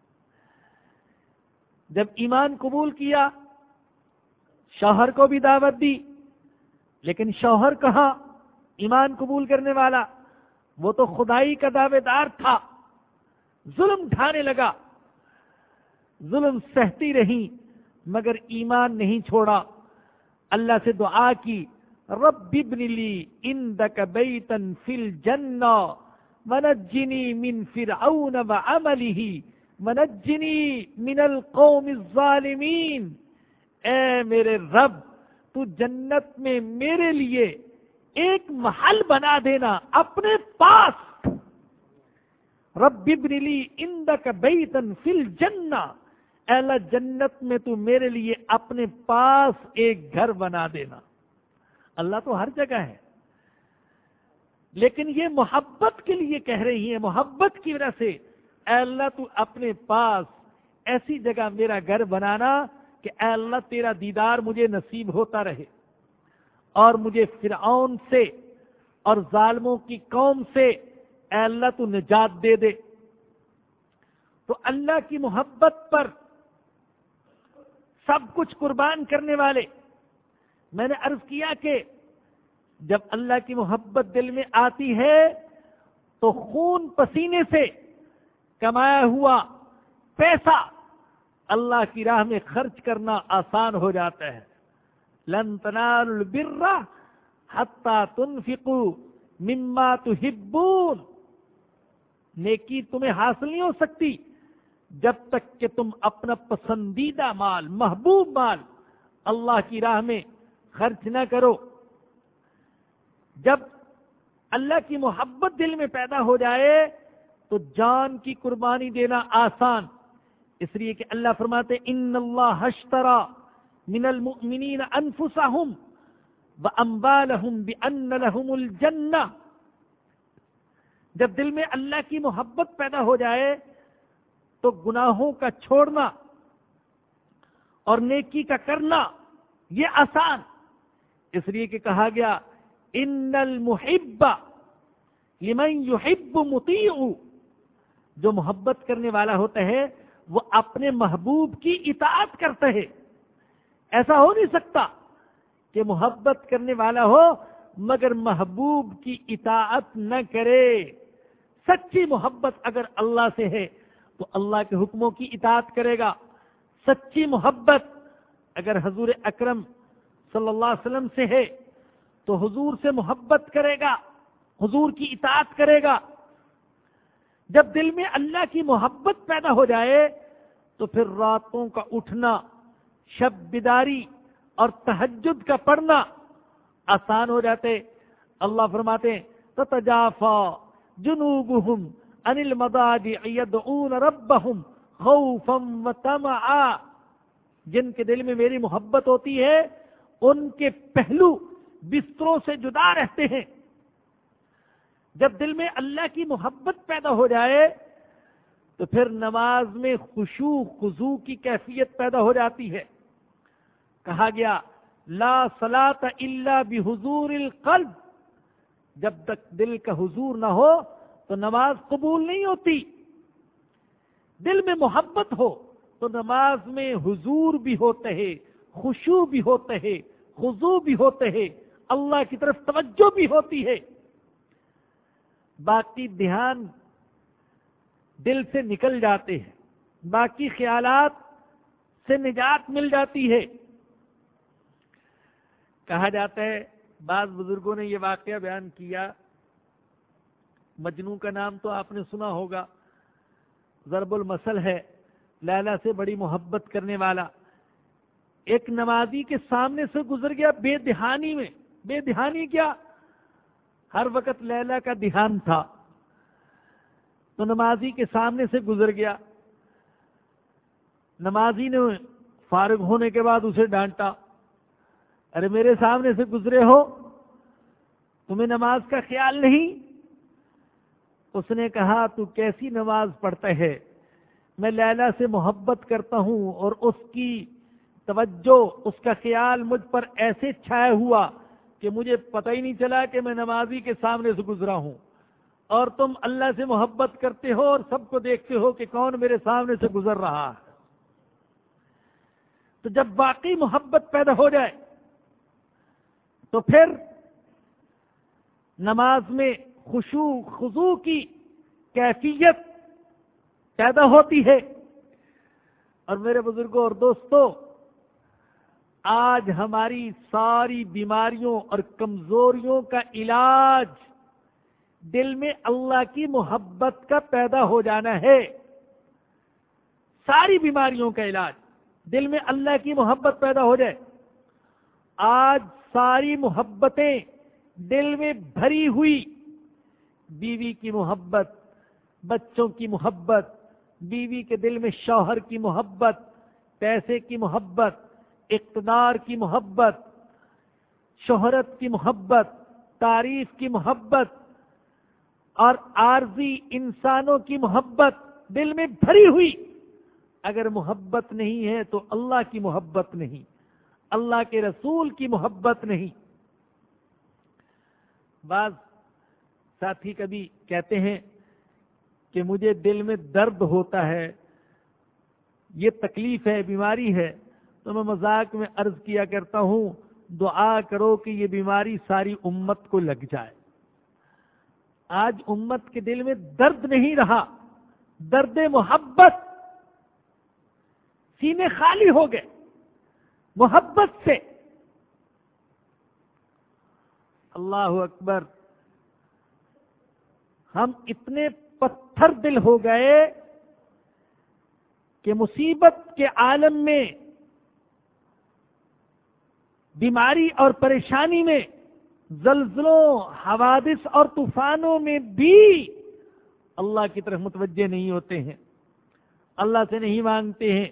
جب ایمان قبول کیا، شوہر کو بھی دعوت دی، لیکن شوہر کہاں ایمان قبول کرنے والا، وہ تو خدائی کا دعوے دار تھا، ظلم ڈھانے لگا، ظلم سہتی رہی مگر ایمان نہیں چھوڑا۔ اللہ سے دعا کی، رب ابن لی عندک بیتا فی الجنہ ونجنی من فرعون وعملہ ونجنی من القوم الظالمین۔ اے میرے رب، تو جنت میں میرے لیے ایک محل بنا دینا اپنے پاس، رب ابن لی عندک بیتا فی الجنہ، اے اللہ جنت میں تو میرے لیے اپنے پاس ایک گھر بنا دینا۔ اللہ تو ہر جگہ ہے، لیکن یہ محبت کے لیے کہہ رہی ہے، محبت کی وجہ سے، اے اللہ تو اپنے پاس ایسی جگہ میرا گھر بنانا کہ اے اللہ تیرا دیدار مجھے نصیب ہوتا رہے، اور مجھے فرعون سے اور ظالموں کی قوم سے اے اللہ تو نجات دے دے۔ تو اللہ کی محبت پر سب کچھ قربان کرنے والے، میں نے عرض کیا کہ جب اللہ کی محبت دل میں آتی ہے تو خون پسینے سے کمایا ہوا پیسہ اللہ کی راہ میں خرچ کرنا آسان ہو جاتا ہے۔ لن تنالوا البر حتی تنفقوا مما تحبون، نیکی تمہیں حاصل نہیں ہو سکتی جب تک کہ تم اپنا پسندیدہ مال، محبوب مال اللہ کی راہ میں خرچ نہ کرو۔ جب اللہ کی محبت دل میں پیدا ہو جائے تو جان کی قربانی دینا آسان، اس لیے کہ اللہ فرماتے ان اللہ اشترى من المؤمنین انفسهم واموالهم بان لهم الجنہ۔ جب دل میں اللہ کی محبت پیدا ہو جائے تو گناہوں کا چھوڑنا اور نیکی کا کرنا یہ آسان، اس لیے کہ کہا گیا ان المحب لمن يحب مطیع، جو محبت کرنے والا ہوتا ہے وہ اپنے محبوب کی اطاعت کرتا ہے۔ ایسا ہو نہیں سکتا کہ محبت کرنے والا ہو مگر محبوب کی اطاعت نہ کرے۔ سچی محبت اگر اللہ سے ہے تو اللہ کے حکموں کی اطاعت کرے گا، سچی محبت اگر حضور اکرم صلی اللہ علیہ وسلم سے ہے تو حضور سے محبت کرے گا، حضور کی اطاعت کرے گا۔ جب دل میں اللہ کی محبت پیدا ہو جائے تو پھر راتوں کا اٹھنا، شب بیداری اور تہجد کا پڑھنا آسان ہو جاتے۔ اللہ فرماتے ہیں تتجافا جنوبهم عن المضاجع يدعون ربهم خوفا وطمعا، جن کے دل میں میری محبت ہوتی ہے ان کے پہلو بستروں سے جدا رہتے ہیں۔ جب دل میں اللہ کی محبت پیدا ہو جائے تو پھر نماز میں خشوع خضوع کی کیفیت پیدا ہو جاتی ہے۔ کہا گیا لا صلاۃ الا بحضور القلب، جب تک دل کا حضور نہ ہو تو نماز قبول نہیں ہوتی۔ دل میں محبت ہو تو نماز میں حضور بھی ہوتے ہیں، خشوع بھی ہوتے ہیں، خضوع بھی ہوتے ہیں، اللہ کی طرف توجہ بھی ہوتی ہے۔ باقی دھیان دل سے نکل جاتے ہیں، باقی خیالات سے نجات مل جاتی ہے۔ کہا جاتا ہے، بعض بزرگوں نے یہ واقعہ بیان کیا، مجنوں کا نام تو آپ نے سنا ہوگا، ضرب المثل ہے، لیلا سے بڑی محبت کرنے والا ایک نمازی کے سامنے سے گزر گیا بے دہانی میں. بے دہانی کیا؟ ہر وقت لیلا کا دھیان تھا. تو نمازی کے سامنے سے گزر گیا. نمازی نے فارغ ہونے کے بعد اسے ڈانٹا, ارے میرے سامنے سے گزرے ہو, تمہیں نماز کا خیال نہیں؟ اس نے کہا تو کیسی نماز پڑھتا ہے, میں لیلا سے محبت کرتا ہوں اور اس کی توجہ, اس کا خیال مجھ پر ایسے چھایا ہوا کہ مجھے پتہ ہی نہیں چلا کہ میں نمازی کے سامنے سے گزرا ہوں, اور تم اللہ سے محبت کرتے ہو اور سب کو دیکھتے ہو کہ کون میرے سامنے سے گزر رہا ہے. تو جب واقعی محبت پیدا ہو جائے تو پھر نماز میں خشوع خضوع کی کیفیت پیدا ہوتی ہے. اور میرے بزرگوں اور دوستوں, آج ہماری ساری بیماریوں اور کمزوریوں کا علاج دل میں اللہ کی محبت کا پیدا ہو جانا ہے. ساری بیماریوں کا علاج دل میں اللہ کی محبت پیدا ہو جائے. آج ساری محبتیں دل میں بھری ہوئی, بیوی کی محبت, بچوں کی محبت, بیوی کے دل میں شوہر کی محبت, پیسے کی محبت, اقتدار کی محبت, شہرت کی محبت, تعریف کی محبت اور عارضی انسانوں کی محبت دل میں بھری ہوئی. اگر محبت نہیں ہے تو اللہ کی محبت نہیں, اللہ کے رسول کی محبت نہیں. بعض ساتھی کبھی کہتے ہیں کہ مجھے دل میں درد ہوتا ہے, یہ تکلیف ہے, بیماری ہے. تو میں مذاق میں عرض کیا کرتا ہوں, دعا کرو کہ یہ بیماری ساری امت کو لگ جائے. آج امت کے دل میں درد نہیں رہا, درد محبت, سینے خالی ہو گئے محبت سے. اللہ اکبر. ہم اتنے پتھر دل ہو گئے کہ مصیبت کے عالم میں, بیماری اور پریشانی میں, زلزلوں, حوادث اور طوفانوں میں بھی اللہ کی طرف متوجہ نہیں ہوتے ہیں, اللہ سے نہیں مانگتے ہیں.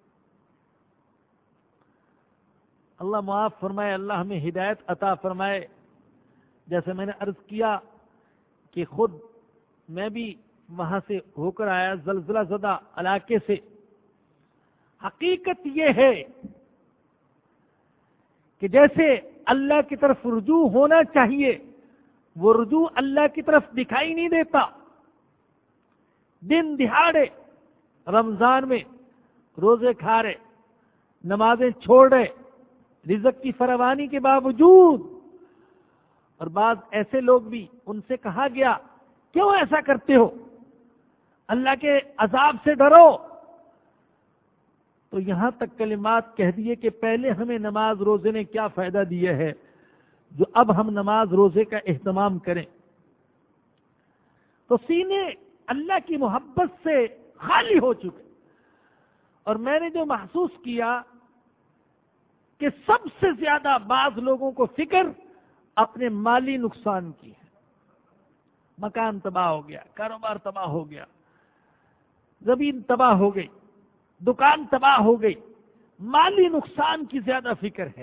اللہ معاف فرمائے, اللہ ہمیں ہدایت عطا فرمائے. جیسے میں نے عرض کیا کہ خود میں بھی وہاں سے ہو کر آیا, زلزلہ زدہ علاقے سے. حقیقت یہ ہے کہ جیسے اللہ کی طرف رجوع ہونا چاہیے, وہ رجوع اللہ کی طرف دکھائی نہیں دیتا. دن دہاڑے رمضان میں روزے کھا رہے, نمازیں چھوڑ رہے, رزق کی فراوانی کے باوجود. اور بعض ایسے لوگ بھی, ان سے کہا گیا کیوں ایسا کرتے ہو, اللہ کے عذاب سے ڈرو. تو یہاں تک کلمات کہہ دیے کہ پہلے ہمیں نماز روزے نے کیا فائدہ دیا ہے جو اب ہم نماز روزے کا اہتمام کریں. تو سینے اللہ کی محبت سے خالی ہو چکے. اور میں نے جو محسوس کیا کہ سب سے زیادہ بعض لوگوں کو فکر اپنے مالی نقصان کی ہے. مکان تباہ ہو گیا, کاروبار تباہ ہو گیا, زمین تباہ ہو گئی, دکان تباہ ہو گئی. مالی نقصان کی زیادہ فکر ہے,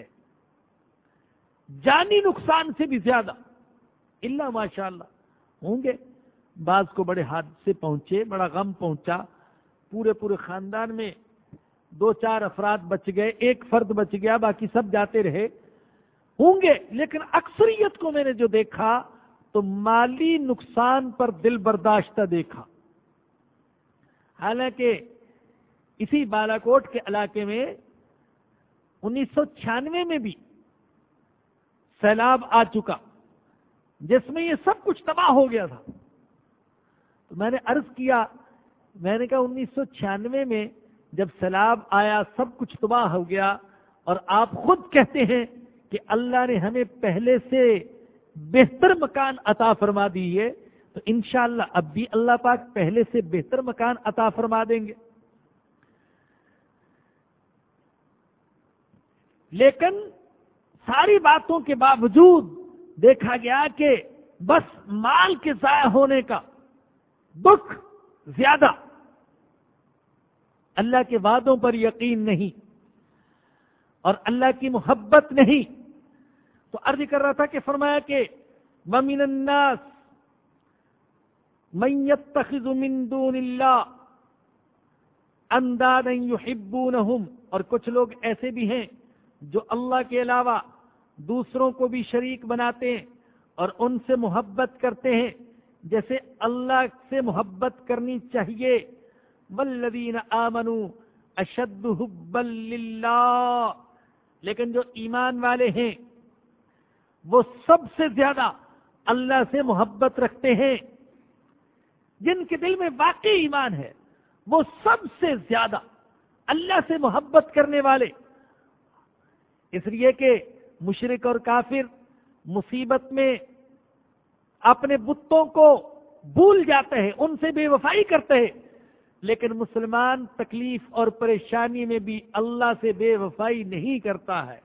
جانی نقصان سے بھی زیادہ. اللہ ماشاء اللہ ہوں گے بعض کو بڑے حادثے پہنچے, بڑا غم پہنچا, پورے پورے خاندان میں دو چار افراد بچ گئے, ایک فرد بچ گیا, باقی سب جاتے رہے ہوں گے. لیکن اکثریت کو میں نے جو دیکھا تو مالی نقصان پر دل برداشتہ دیکھا. حالانکہ اسی بالاکوٹ کے علاقے میں انیس سو چھیانوے میں بھی سیلاب آ چکا جس میں یہ سب کچھ تباہ ہو گیا تھا. تو میں نے عرض کیا, میں نے کہا انیس سو چھیانوے میں جب سیلاب آیا سب کچھ تباہ ہو گیا, اور آپ خود کہتے ہیں کہ اللہ نے ہمیں پہلے سے بہتر مکان عطا فرما دی ہے, تو انشاءاللہ اب بھی اللہ پاک پہلے سے بہتر مکان عطا فرما دیں گے. لیکن ساری باتوں کے باوجود دیکھا گیا کہ بس مال کے ضائع ہونے کا دکھ زیادہ، اللہ کے وعدوں پر یقین نہیں اور اللہ کی محبت نہیں۔ تو عرض کر رہا تھا کہ فرمایا کہ وَمِنَ النَّاسِ مَن يَتَّخِذُ مِن دُونِ اللَّهِ أَندَادًا يُحِبُّونَهُمْ، اور کچھ لوگ ایسے بھی ہیں جو اللہ کے علاوہ دوسروں کو بھی شریک بناتے ہیں اور ان سے محبت کرتے ہیں جیسے اللہ سے محبت کرنی چاہیے۔ وَالَّذِينَ آمَنُوا أَشَدُّ حُبًّا لِلَّهِ، لیکن جو ایمان والے ہیں وہ سب سے زیادہ اللہ سے محبت رکھتے ہیں۔ جن کے دل میں واقعی ایمان ہے وہ سب سے زیادہ اللہ سے محبت کرنے والے، اس لیے کہ مشرک اور کافر مصیبت میں اپنے بتوں کو بھول جاتے ہیں، ان سے بے وفائی کرتے ہیں، لیکن مسلمان تکلیف اور پریشانی میں بھی اللہ سے بے وفائی نہیں کرتا ہے،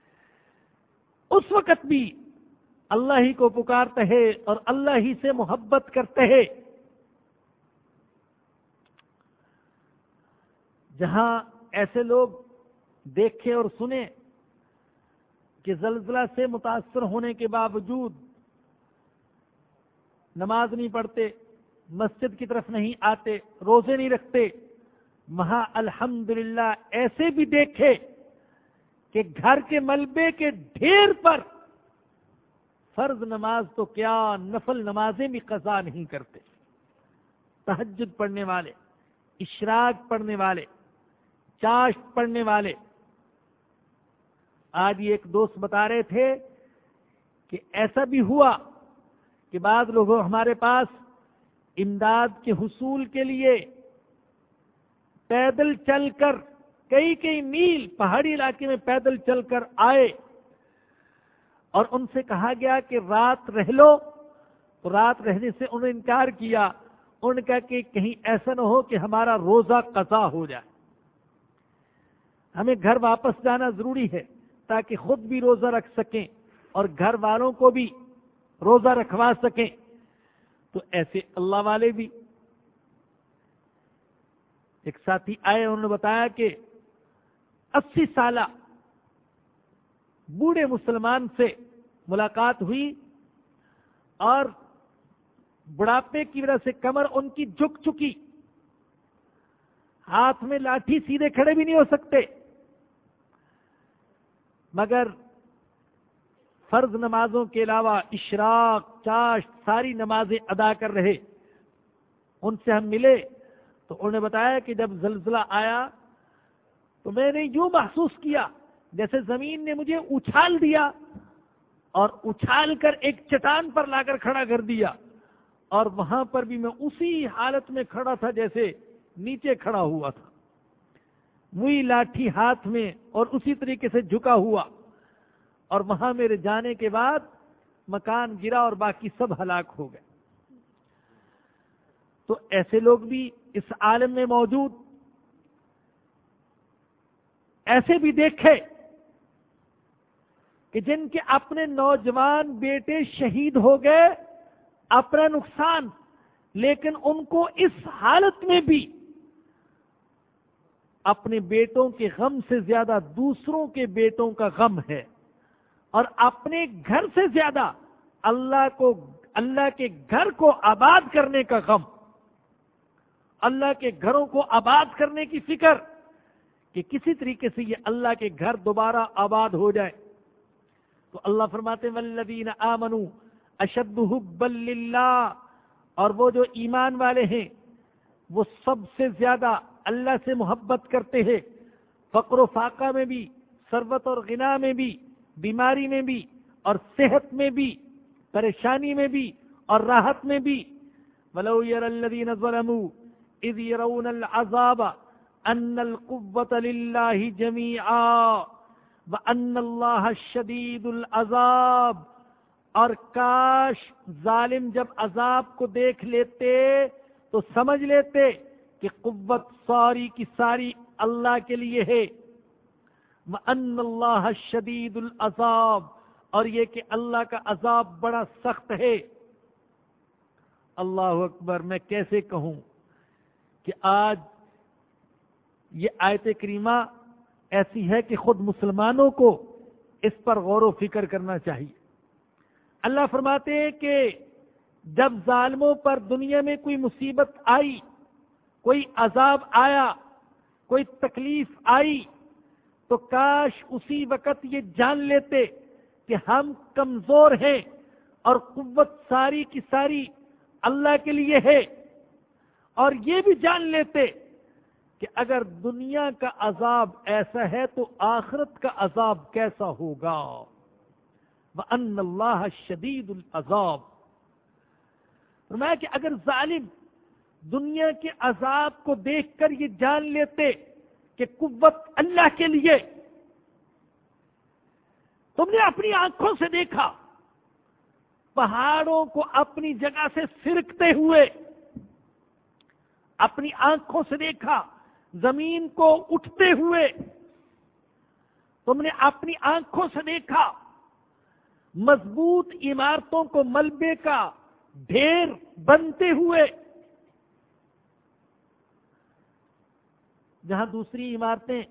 اس وقت بھی اللہ ہی کو پکارتے ہیں اور اللہ ہی سے محبت کرتے ہیں۔ جہاں ایسے لوگ دیکھے اور سنے کہ زلزلہ سے متاثر ہونے کے باوجود نماز نہیں پڑھتے، مسجد کی طرف نہیں آتے، روزے نہیں رکھتے، وہاں الحمدللہ ایسے بھی دیکھے کہ گھر کے ملبے کے ڈھیر پر فرض نماز تو کیا نفل نمازیں بھی قضا نہیں کرتے، تہجد پڑھنے والے، اشراق پڑھنے والے، چاشت پڑھنے والے۔ آج یہ ایک دوست بتا رہے تھے کہ ایسا بھی ہوا کہ بعض لوگ ہمارے پاس امداد کے حصول کے لیے پیدل چل کر کئی کئی میل پہاڑی علاقے میں پیدل چل کر آئے اور ان سے کہا گیا کہ رات رہ لو، تو رات رہنے سے انہوں نے انکار کیا۔ انہوں نے کہا کہ کہیں ایسا نہ ہو کہ ہمارا روزہ قضا ہو جائے، ہمیں گھر واپس جانا ضروری ہے تاکہ خود بھی روزہ رکھ سکیں اور گھر والوں کو بھی روزہ رکھوا سکیں۔ تو ایسے اللہ والے بھی، ایک ساتھی آئے، انہوں نے بتایا کہ اسی سالہ بوڑھے مسلمان سے ملاقات ہوئی اور بڑھاپے کی وجہ سے کمر ان کی جھک چکی، ہاتھ میں لاٹھی، سیدھے کھڑے بھی نہیں ہو سکتے، مگر فرض نمازوں کے علاوہ اشراق، چاشت، ساری نمازیں ادا کر رہے۔ ان سے ہم ملے تو انہوں نے بتایا کہ جب زلزلہ آیا تو میں نے یوں محسوس کیا جیسے زمین نے مجھے اچھال دیا اور اچھال کر ایک چٹان پر لا کر کھڑا کر دیا، اور وہاں پر بھی میں اسی حالت میں کھڑا تھا جیسے نیچے کھڑا ہوا تھا، وہی لاٹھی ہاتھ میں اور اسی طریقے سے جھکا ہوا، اور وہاں میرے جانے کے بعد مکان گرا اور باقی سب ہلاک ہو گئے۔ تو ایسے لوگ بھی اس عالم میں موجود، ایسے بھی دیکھے کہ جن کے اپنے نوجوان بیٹے شہید ہو گئے، اپنا نقصان، لیکن ان کو اس حالت میں بھی اپنے بیٹوں کے غم سے زیادہ دوسروں کے بیٹوں کا غم ہے، اور اپنے گھر سے زیادہ اللہ کو، اللہ کے گھر کو آباد کرنے کا غم، اللہ کے گھروں کو آباد کرنے کی فکر کہ کسی طریقے سے یہ اللہ کے گھر دوبارہ آباد ہو جائے۔ تو اللہ فرماتے ہیں والذین آمنوا اشد حبا للہ، اور وہ جو ایمان والے ہیں وہ سب سے زیادہ اللہ سے محبت کرتے ہیں، فقر و فاقہ میں بھی، ثروت اور غنا میں بھی، بیماری میں بھی اور صحت میں بھی، پریشانی میں بھی اور راحت میں بھی۔ وَلَوْ يَرَى الَّذِينَ ظَلَمُوا إِذْ يَرَوْنَ الْعَذَابَ أَنَّ الْقُوَّةَ لِلَّهِ جَمِيعًا وَأَنَّ اللَّهَ شَدِيدُ الْعَذَابِ، اور کاش ظالم جب عذاب کو دیکھ لیتے تو سمجھ لیتے کہ قوت ساری کی ساری اللہ کے لیے ہے، وَأَنَّ اللَّهَ شَدِيدُ الْعَذَابِ، اور یہ کہ اللہ کا عذاب بڑا سخت ہے۔ اللہ اکبر، میں کیسے کہوں کہ آج یہ آیت کریمہ ایسی ہے کہ خود مسلمانوں کو اس پر غور و فکر کرنا چاہیے۔ اللہ فرماتے ہیں کہ جب ظالموں پر دنیا میں کوئی مصیبت آئی، کوئی عذاب آیا، کوئی تکلیف آئی، تو کاش اسی وقت یہ جان لیتے کہ ہم کمزور ہیں اور قوت ساری کی ساری اللہ کے لیے ہے، اور یہ بھی جان لیتے کہ اگر دنیا کا عذاب ایسا ہے تو آخرت کا عذاب کیسا ہوگا۔ وَأَنَّ اللَّهَ شَدِيدُ الْعَذَابِ، فرمایا کہ اگر ظالم دنیا کے عذاب کو دیکھ کر یہ جان لیتے کہ قوت اللہ کے لیے، تم نے اپنی آنکھوں سے دیکھا پہاڑوں کو اپنی جگہ سے سرکتے ہوئے، اپنی آنکھوں سے دیکھا زمین کو اٹھتے ہوئے، تم نے اپنی آنکھوں سے دیکھا مضبوط عمارتوں کو ملبے کا ڈھیر بنتے ہوئے، جہاں دوسری عمارتیں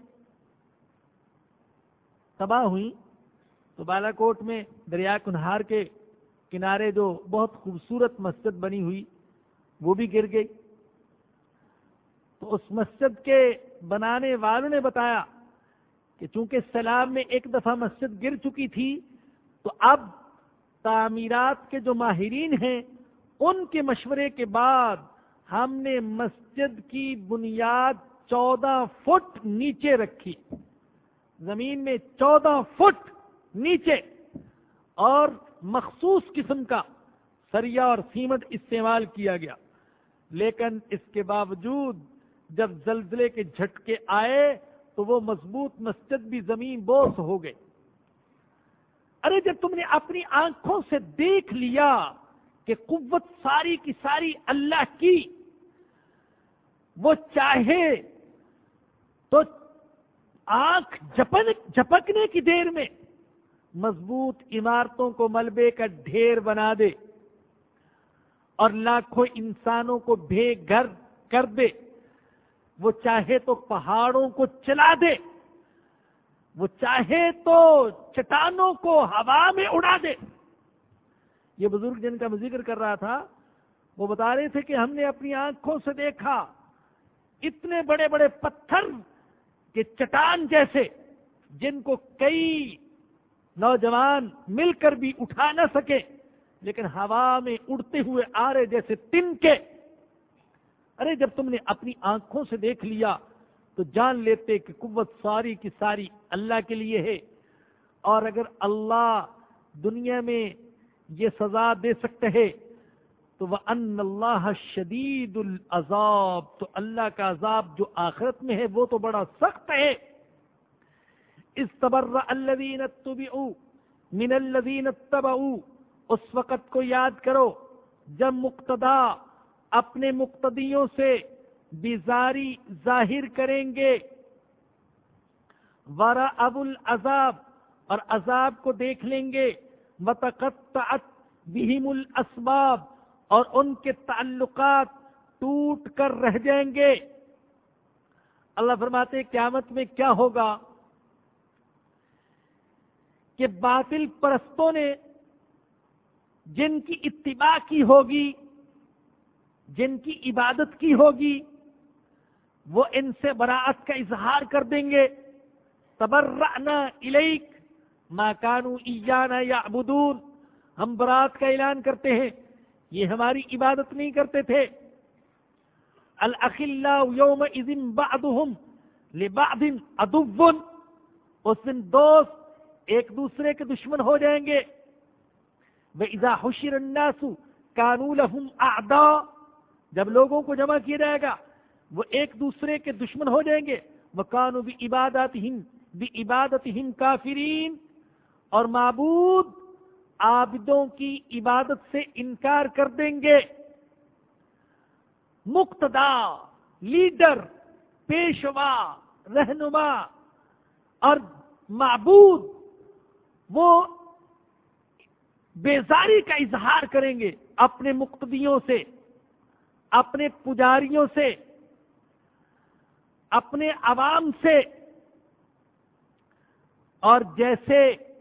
تباہ ہوئیں تو بالا کوٹ میں دریا کنہار کے کنارے جو بہت خوبصورت مسجد بنی ہوئی وہ بھی گر گئی۔ تو اس مسجد کے بنانے والوں نے بتایا کہ چونکہ سیلاب میں ایک دفعہ مسجد گر چکی تھی تو اب تعمیرات کے جو ماہرین ہیں ان کے مشورے کے بعد ہم نے مسجد کی بنیاد چودہ فٹ نیچے رکھی، زمین میں چودہ فٹ نیچے، اور مخصوص قسم کا سریا اور سیمنٹ استعمال کیا گیا۔ لیکن اس کے باوجود جب زلزلے کے جھٹکے آئے تو وہ مضبوط مسجد بھی زمین بوس ہو گئے۔ ارے جب تم نے اپنی آنکھوں سے دیکھ لیا کہ قوت ساری کی ساری اللہ کی، وہ چاہے تو آنکھ جھپکنے کی دیر میں مضبوط عمارتوں کو ملبے کا ڈھیر بنا دے اور لاکھوں انسانوں کو بے گھر کر دے، وہ چاہے تو پہاڑوں کو چلا دے، وہ چاہے تو چٹانوں کو ہوا میں اڑا دے۔ یہ بزرگ جن کا میں ذکر کر رہا تھا وہ بتا رہے تھے کہ ہم نے اپنی آنکھوں سے دیکھا اتنے بڑے بڑے پتھر کہ چٹان جیسے، جن کو کئی نوجوان مل کر بھی اٹھا نہ سکے، لیکن ہوا میں اڑتے ہوئے آ رہے جیسے تنکے۔ ارے جب تم نے اپنی آنکھوں سے دیکھ لیا تو جان لیتے کہ قوت ساری کی ساری اللہ کے لیے ہے، اور اگر اللہ دنیا میں یہ سزا دے سکتے ہے تو وَأَنَّ اللَّهَ شَدِيدُ الْعَذَابِ، تو اللہ کا عذاب جو آخرت میں ہے وہ تو بڑا سخت ہے۔ اِسْتَبَرَّأَ الَّذِينَ اتُّبِعُوا مِنَ الَّذِينَ اتَّبَعُوا، اس وقت کو یاد کرو جب مقتدا اپنے مقتدیوں سے بیزاری ظاہر کریں گے، وَرَأَوُا الْعَذَابَ، اور عذاب کو دیکھ لیں گے، وَتَقَطَّعَتْ بِهِمُ الْأَسْبَابُ، اور ان کے تعلقات ٹوٹ کر رہ جائیں گے۔ اللہ فرماتے ہیں قیامت میں کیا ہوگا کہ باطل پرستوں نے جن کی اتباع کی ہوگی، جن کی عبادت کی ہوگی، وہ ان سے براءت کا اظہار کر دیں گے۔ تبرأنا الیک ما کانوا ایانا یعبدون، ہم براءت کا اعلان کرتے ہیں، یہ ہماری عبادت نہیں کرتے تھے۔ الاخلاء یومئذ بعضهم لبعض عدو، اس دن دوست ایک دوسرے کے دشمن ہو جائیں گے۔ وَإِذَا حُشِرَ النَّاسُ كَانُوا لَهُمْ أَعْدَاءَ، جب لوگوں کو جمع کیا جائے گا وہ ایک دوسرے کے دشمن ہو جائیں گے۔ وَكَانُوا بِعِبَادَتِهِمْ بِعِبَادَتِهِمْ كَافِرِينَ، اور معبود عابدوں کی عبادت سے انکار کر دیں گے۔ مقتدا، لیڈر، پیشوا، رہنما اور معبود وہ بیزاری کا اظہار کریں گے اپنے مقتدیوں سے، اپنے پجاریوں سے، اپنے عوام سے، اور جیسے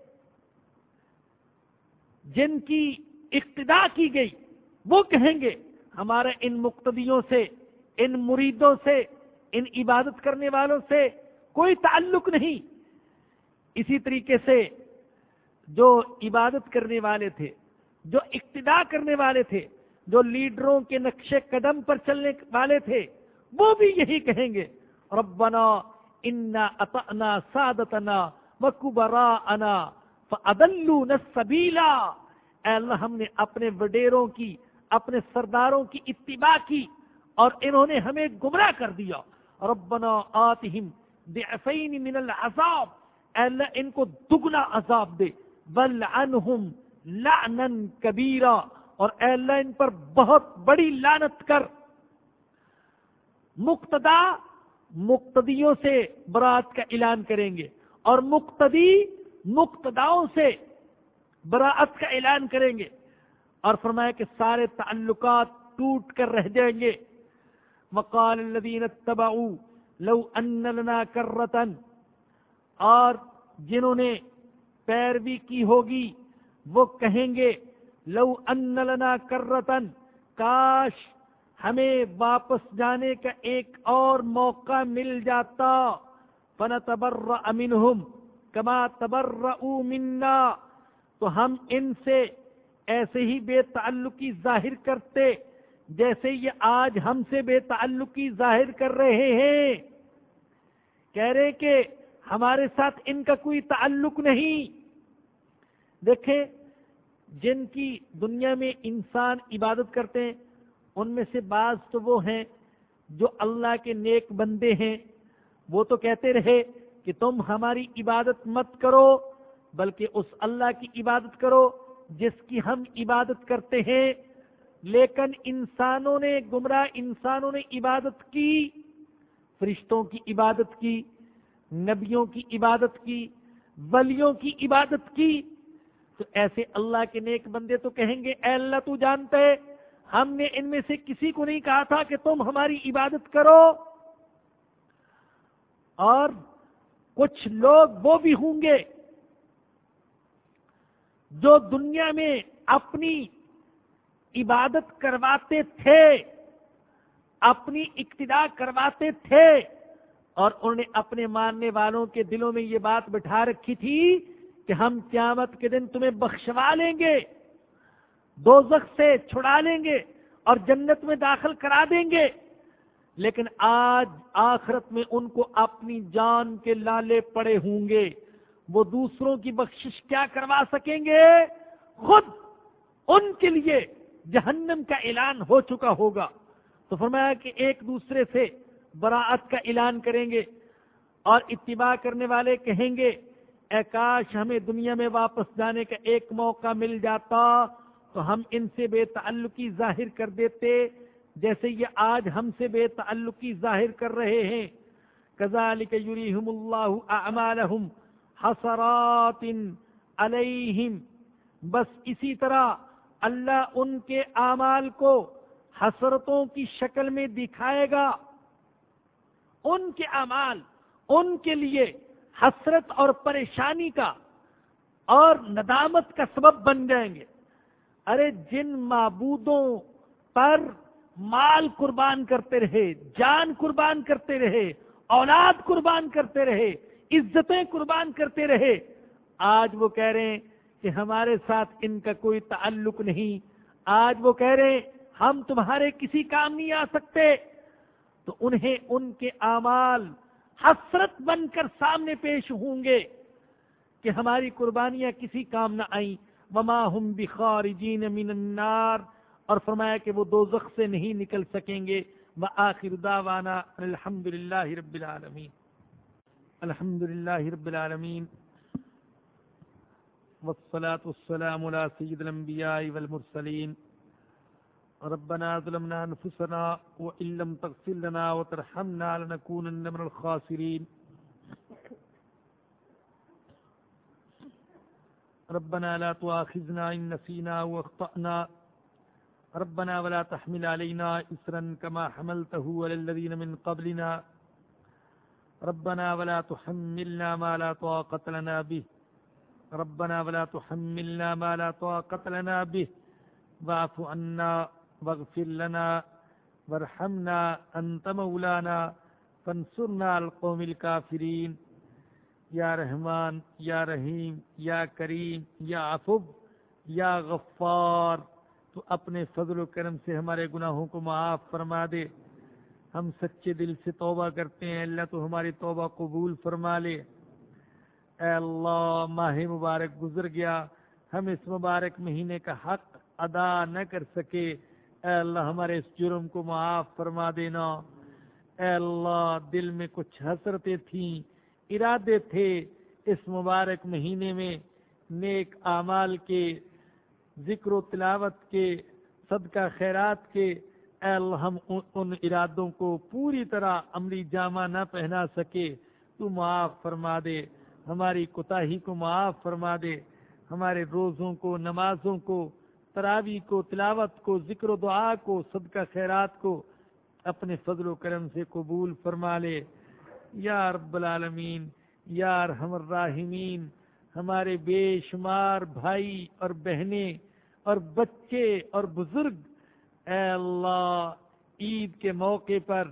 جن کی اقتدا کی گئی وہ کہیں گے ہمارا ان مقتدیوں سے، ان مریدوں سے، ان عبادت کرنے والوں سے کوئی تعلق نہیں۔ اسی طریقے سے جو عبادت کرنے والے تھے، جو اقتدا کرنے والے تھے، جو لیڈروں کے نقش قدم پر چلنے والے تھے، وہ بھی یہی کہیں گے ربنا انا اطعنا سادتنا وکبراءنا فاضلونا السبیلا، اے اللہ ہم نے اپنے وڈیروں کی، اپنے سرداروں کی اتباع کی اور انہوں نے ہمیں گمراہ کر دیا۔ ربنا آتہم ضعفین من العذاب، اے اللہ ان کو دگنا عذاب دے، ولعنہم لعنا کبیرا، اور اے اللہ ان پر بہت بڑی لعنت کر۔ مقتدا مقتدیوں سے برات کا اعلان کریں گے اور مقتدی مقتداؤں سے براءت کا اعلان کریں گے، اور فرمایا کہ سارے تعلقات ٹوٹ کر رہ جائیں گے۔ وقال الذین اتبعوا لو ان لنا کرۃ، اور جنہوں نے پیروی کی ہوگی وہ کہیں گے لو ان لنا کرۃ، کاش ہمیں واپس جانے کا ایک اور موقع مل جاتا، فنتبرأ منہم کما تبرؤوا منا، تو ہم ان سے ایسے ہی بے تعلقی ظاہر کرتے جیسے یہ آج ہم سے بے تعلقی ظاہر کر رہے ہیں۔ کہہ رہے کہ ہمارے ساتھ ان کا کوئی تعلق نہیں۔ دیکھیں جن کی دنیا میں انسان عبادت کرتے ہیں ان میں سے بعض تو وہ ہیں جو اللہ کے نیک بندے ہیں، وہ تو کہتے رہے کہ تم ہماری عبادت مت کرو بلکہ اس اللہ کی عبادت کرو جس کی ہم عبادت کرتے ہیں، لیکن انسانوں نے گمراہ انسانوں نے عبادت کی، فرشتوں کی عبادت کی، نبیوں کی عبادت کی، ولیوں کی عبادت کی، تو ایسے اللہ کے نیک بندے تو کہیں گے اے اللہ تو جانتا ہے ہم نے ان میں سے کسی کو نہیں کہا تھا کہ تم ہماری عبادت کرو۔ اور کچھ لوگ وہ بھی ہوں گے جو دنیا میں اپنی عبادت کرواتے تھے، اپنی اقتدا کرواتے تھے، اور انہوں نے اپنے ماننے والوں کے دلوں میں یہ بات بٹھا رکھی تھی کہ ہم قیامت کے دن تمہیں بخشوا لیں گے، دوزخ سے چھڑا لیں گے اور جنت میں داخل کرا دیں گے، لیکن آج آخرت میں ان کو اپنی جان کے لالے پڑے ہوں گے، وہ دوسروں کی بخشش کیا کروا سکیں گے؟ خود ان کے لیے جہنم کا اعلان ہو چکا ہوگا۔ تو فرمایا کہ ایک دوسرے سے براءت کا اعلان کریں گے اور اتباع کرنے والے کہیں گے اے کاش ہمیں دنیا میں واپس جانے کا ایک موقع مل جاتا تو ہم ان سے بے تعلقی ظاہر کر دیتے جیسے یہ آج ہم سے بے تعلقی ظاہر کر رہے ہیں۔ کذالک یریہم اللہ اعمالہم حسرات علیہم، بس اسی طرح اللہ ان کے اعمال کو حسرتوں کی شکل میں دکھائے گا، ان کے اعمال ان کے لیے حسرت اور پریشانی کا اور ندامت کا سبب بن جائیں گے۔ ارے جن معبودوں پر مال قربان کرتے رہے، جان قربان کرتے رہے، اولاد قربان کرتے رہے، عزتیں قربان کرتے رہے، آج وہ کہہ رہے ہیں کہ ہمارے ساتھ ان کا کوئی تعلق نہیں، آج وہ کہہ رہے ہیں ہم تمہارے کسی کام نہیں آ سکتے، تو انہیں ان کے اعمال حسرت بن کر سامنے پیش ہوں گے کہ ہماری قربانیاں کسی کام نہ آئیں۔ وما ہم بخارجین من النار، اور فرمایا کہ وہ دوزخ سے نہیں نکل سکیں گے۔ وآخر دعوانا الحمد للہ رب العالمین، الحمد للہ رب العالمین، والصلاة والسلام على سید الانبیاء والمرسلین۔ ربنا ظلمنا انفسنا وان لم تغفر لنا وترحمنا لنكونن من الخاسرین۔ ربنا لا تؤاخذنا إن نسينا واخطأنا ربنا ولا تحمل علينا إصرا كما حملته على الذين من قبلنا ربنا ولا تحملنا ما لا طاقة لنا به ربنا ولا تحملنا ما لا طاقة لنا به واعف عنا واغفر لنا وارحمنا أنت مولانا فانصرنا على القوم الكافرين یا رحمان یا رحیم یا کریم یا عفو یا غفار، تو اپنے فضل و کرم سے ہمارے گناہوں کو معاف فرما دے۔ ہم سچے دل سے توبہ کرتے ہیں، اللہ تو ہماری توبہ قبول فرما لے۔ اے اللہ، ماہ مبارک گزر گیا، ہم اس مبارک مہینے کا حق ادا نہ کر سکے، اے اللہ ہمارے اس جرم کو معاف فرما دینا۔ اے اللہ، دل میں کچھ حسرتیں تھیں، ارادے تھے اس مبارک مہینے میں نیک اعمال کے، ذکر و تلاوت کے، صدقہ خیرات کے، اے اللہ ہم ان ارادوں کو پوری طرح عملی جامہ نہ پہنا سکے، تو معاف فرما دے، ہماری کوتاہی کو معاف فرما دے، ہمارے روزوں کو، نمازوں کو، تراویح کو، تلاوت کو، ذکر و دعا کو، صدقہ خیرات کو اپنے فضل و کرم سے قبول فرما لے۔ یا رب العالمین، یا ارحم الراحمین، ہمارے بے شمار بھائی اور بہنیں اور بچے اور بزرگ اے اللہ عید کے موقع پر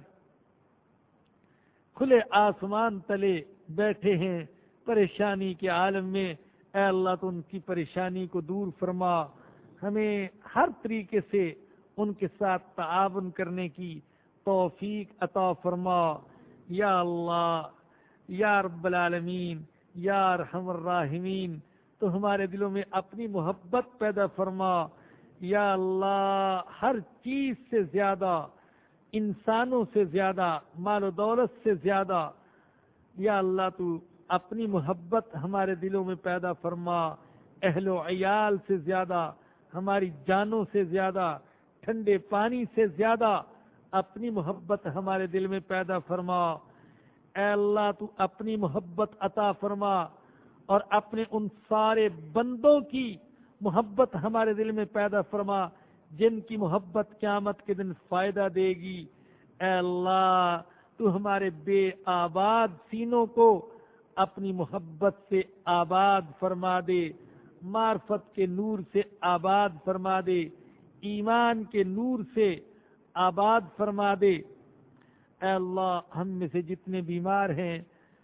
کھلے آسمان تلے بیٹھے ہیں پریشانی کے عالم میں، اے اللہ تو ان کی پریشانی کو دور فرما، ہمیں ہر طریقے سے ان کے ساتھ تعاون کرنے کی توفیق عطا فرما۔ یا اللہ، یا رب العالمین، یا ارحم الراحمین، تو ہمارے دلوں میں اپنی محبت پیدا فرما۔ یا اللہ، ہر چیز سے زیادہ، انسانوں سے زیادہ، مال و دولت سے زیادہ، یا اللہ تو اپنی محبت ہمارے دلوں میں پیدا فرما۔ اہل و عیال سے زیادہ، ہماری جانوں سے زیادہ، ٹھنڈے پانی سے زیادہ اپنی محبت ہمارے دل میں پیدا فرما۔ اے اللہ تو اپنی محبت عطا فرما اور اپنے ان سارے بندوں کی محبت ہمارے دل میں پیدا فرما جن کی محبت قیامت کے دن فائدہ دے گی۔ اے اللہ تو ہمارے بے آباد سینوں کو اپنی محبت سے آباد فرما دے، معرفت کے نور سے آباد فرما دے، ایمان کے نور سے آباد فرما دے۔ اے اللہ ہم میں سے جتنے بیمار ہیں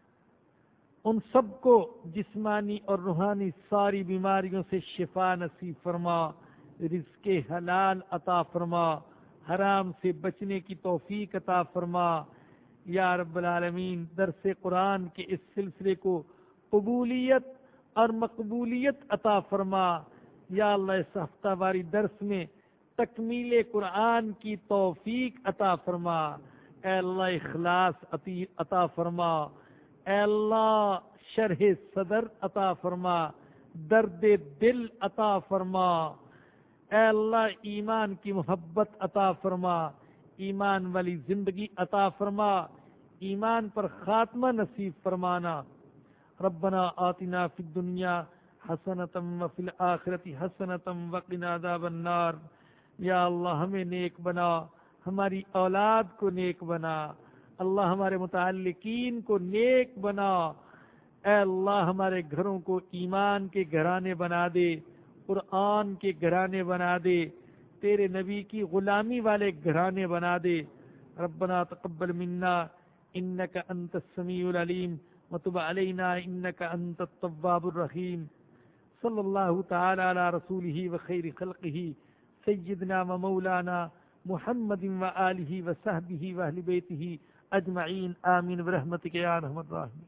ان سب کو جسمانی اور روحانی ساری بیماریوں سے شفا نصیب فرما، رزق حلال عطا فرما، حرام سے بچنے کی توفیق عطا فرما۔ یا رب العالمین، درس قرآن کے اس سلسلے کو قبولیت اور مقبولیت عطا فرما۔ یا اللہ اس ہفتہ واری درس میں تکمیل قرآن کی توفیق عطا فرما۔ اے اللہ اخلاص عطا فرما۔ اے اللہ شرح صدر عطا فرما، درد دل عطا فرما۔ اے اللہ ایمان کی محبت عطا فرما، ایمان والی زندگی عطا فرما، ایمان پر خاتمہ نصیب فرمانا۔ ربنا آتنا فی الدنیا حسنۃ وفی الآخرۃ حسنۃ وقنا عذاب النار۔ یا اللہ ہمیں نیک بنا، ہماری اولاد کو نیک بنا، اللہ ہمارے متعلقین کو نیک بنا۔ اے اللہ ہمارے گھروں کو ایمان کے گھرانے بنا دے، قرآن کے گھرانے بنا دے، تیرے نبی کی غلامی والے گھرانے بنا دے۔ ربنا تقبل منا انک انت السمیع العلیم وتب علینا انک انت التواب الرحیم۔ صلی اللہ تعالی علی رسولہ وخیر خلقہ سیدنا و مولانا محمد و آلہ و صحبہ و اہل بیتہ اجمعین، آمین برحمتک یا ارحم الراحمین۔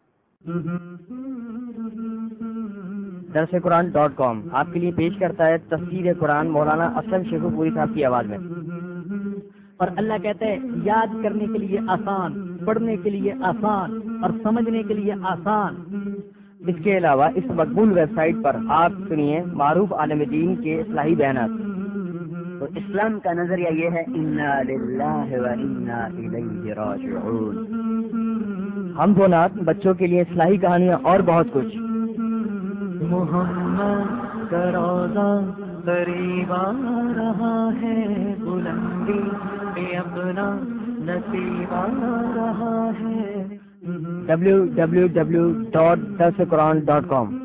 درس قرآن ڈاٹ کام آپ کے لیے پیش کرتا ہے تفسیر قرآن مولانا اسلم شیخو پوری صاحب کی آواز میں۔ اور اللہ کہتا ہے یاد کرنے کے لیے آسان، پڑھنے کے لیے آسان اور سمجھنے کے لیے آسان۔ اس کے علاوہ اس مقبول ویب سائٹ پر آپ سنیے معروف عالم دین کے اصلاحی بیانات۔ تو اسلام کا نظریہ یہ ہے انا للہ و انا الیہ راجعون۔ ہم دو نات، بچوں کے لیے اصلاحی کہانیاں اور بہت کچھ۔ محمد کا روضہ قریب آ رہا ہے، بلندی میں اپنا نصیب آ رہا ہے. W W W dot this Quran dot com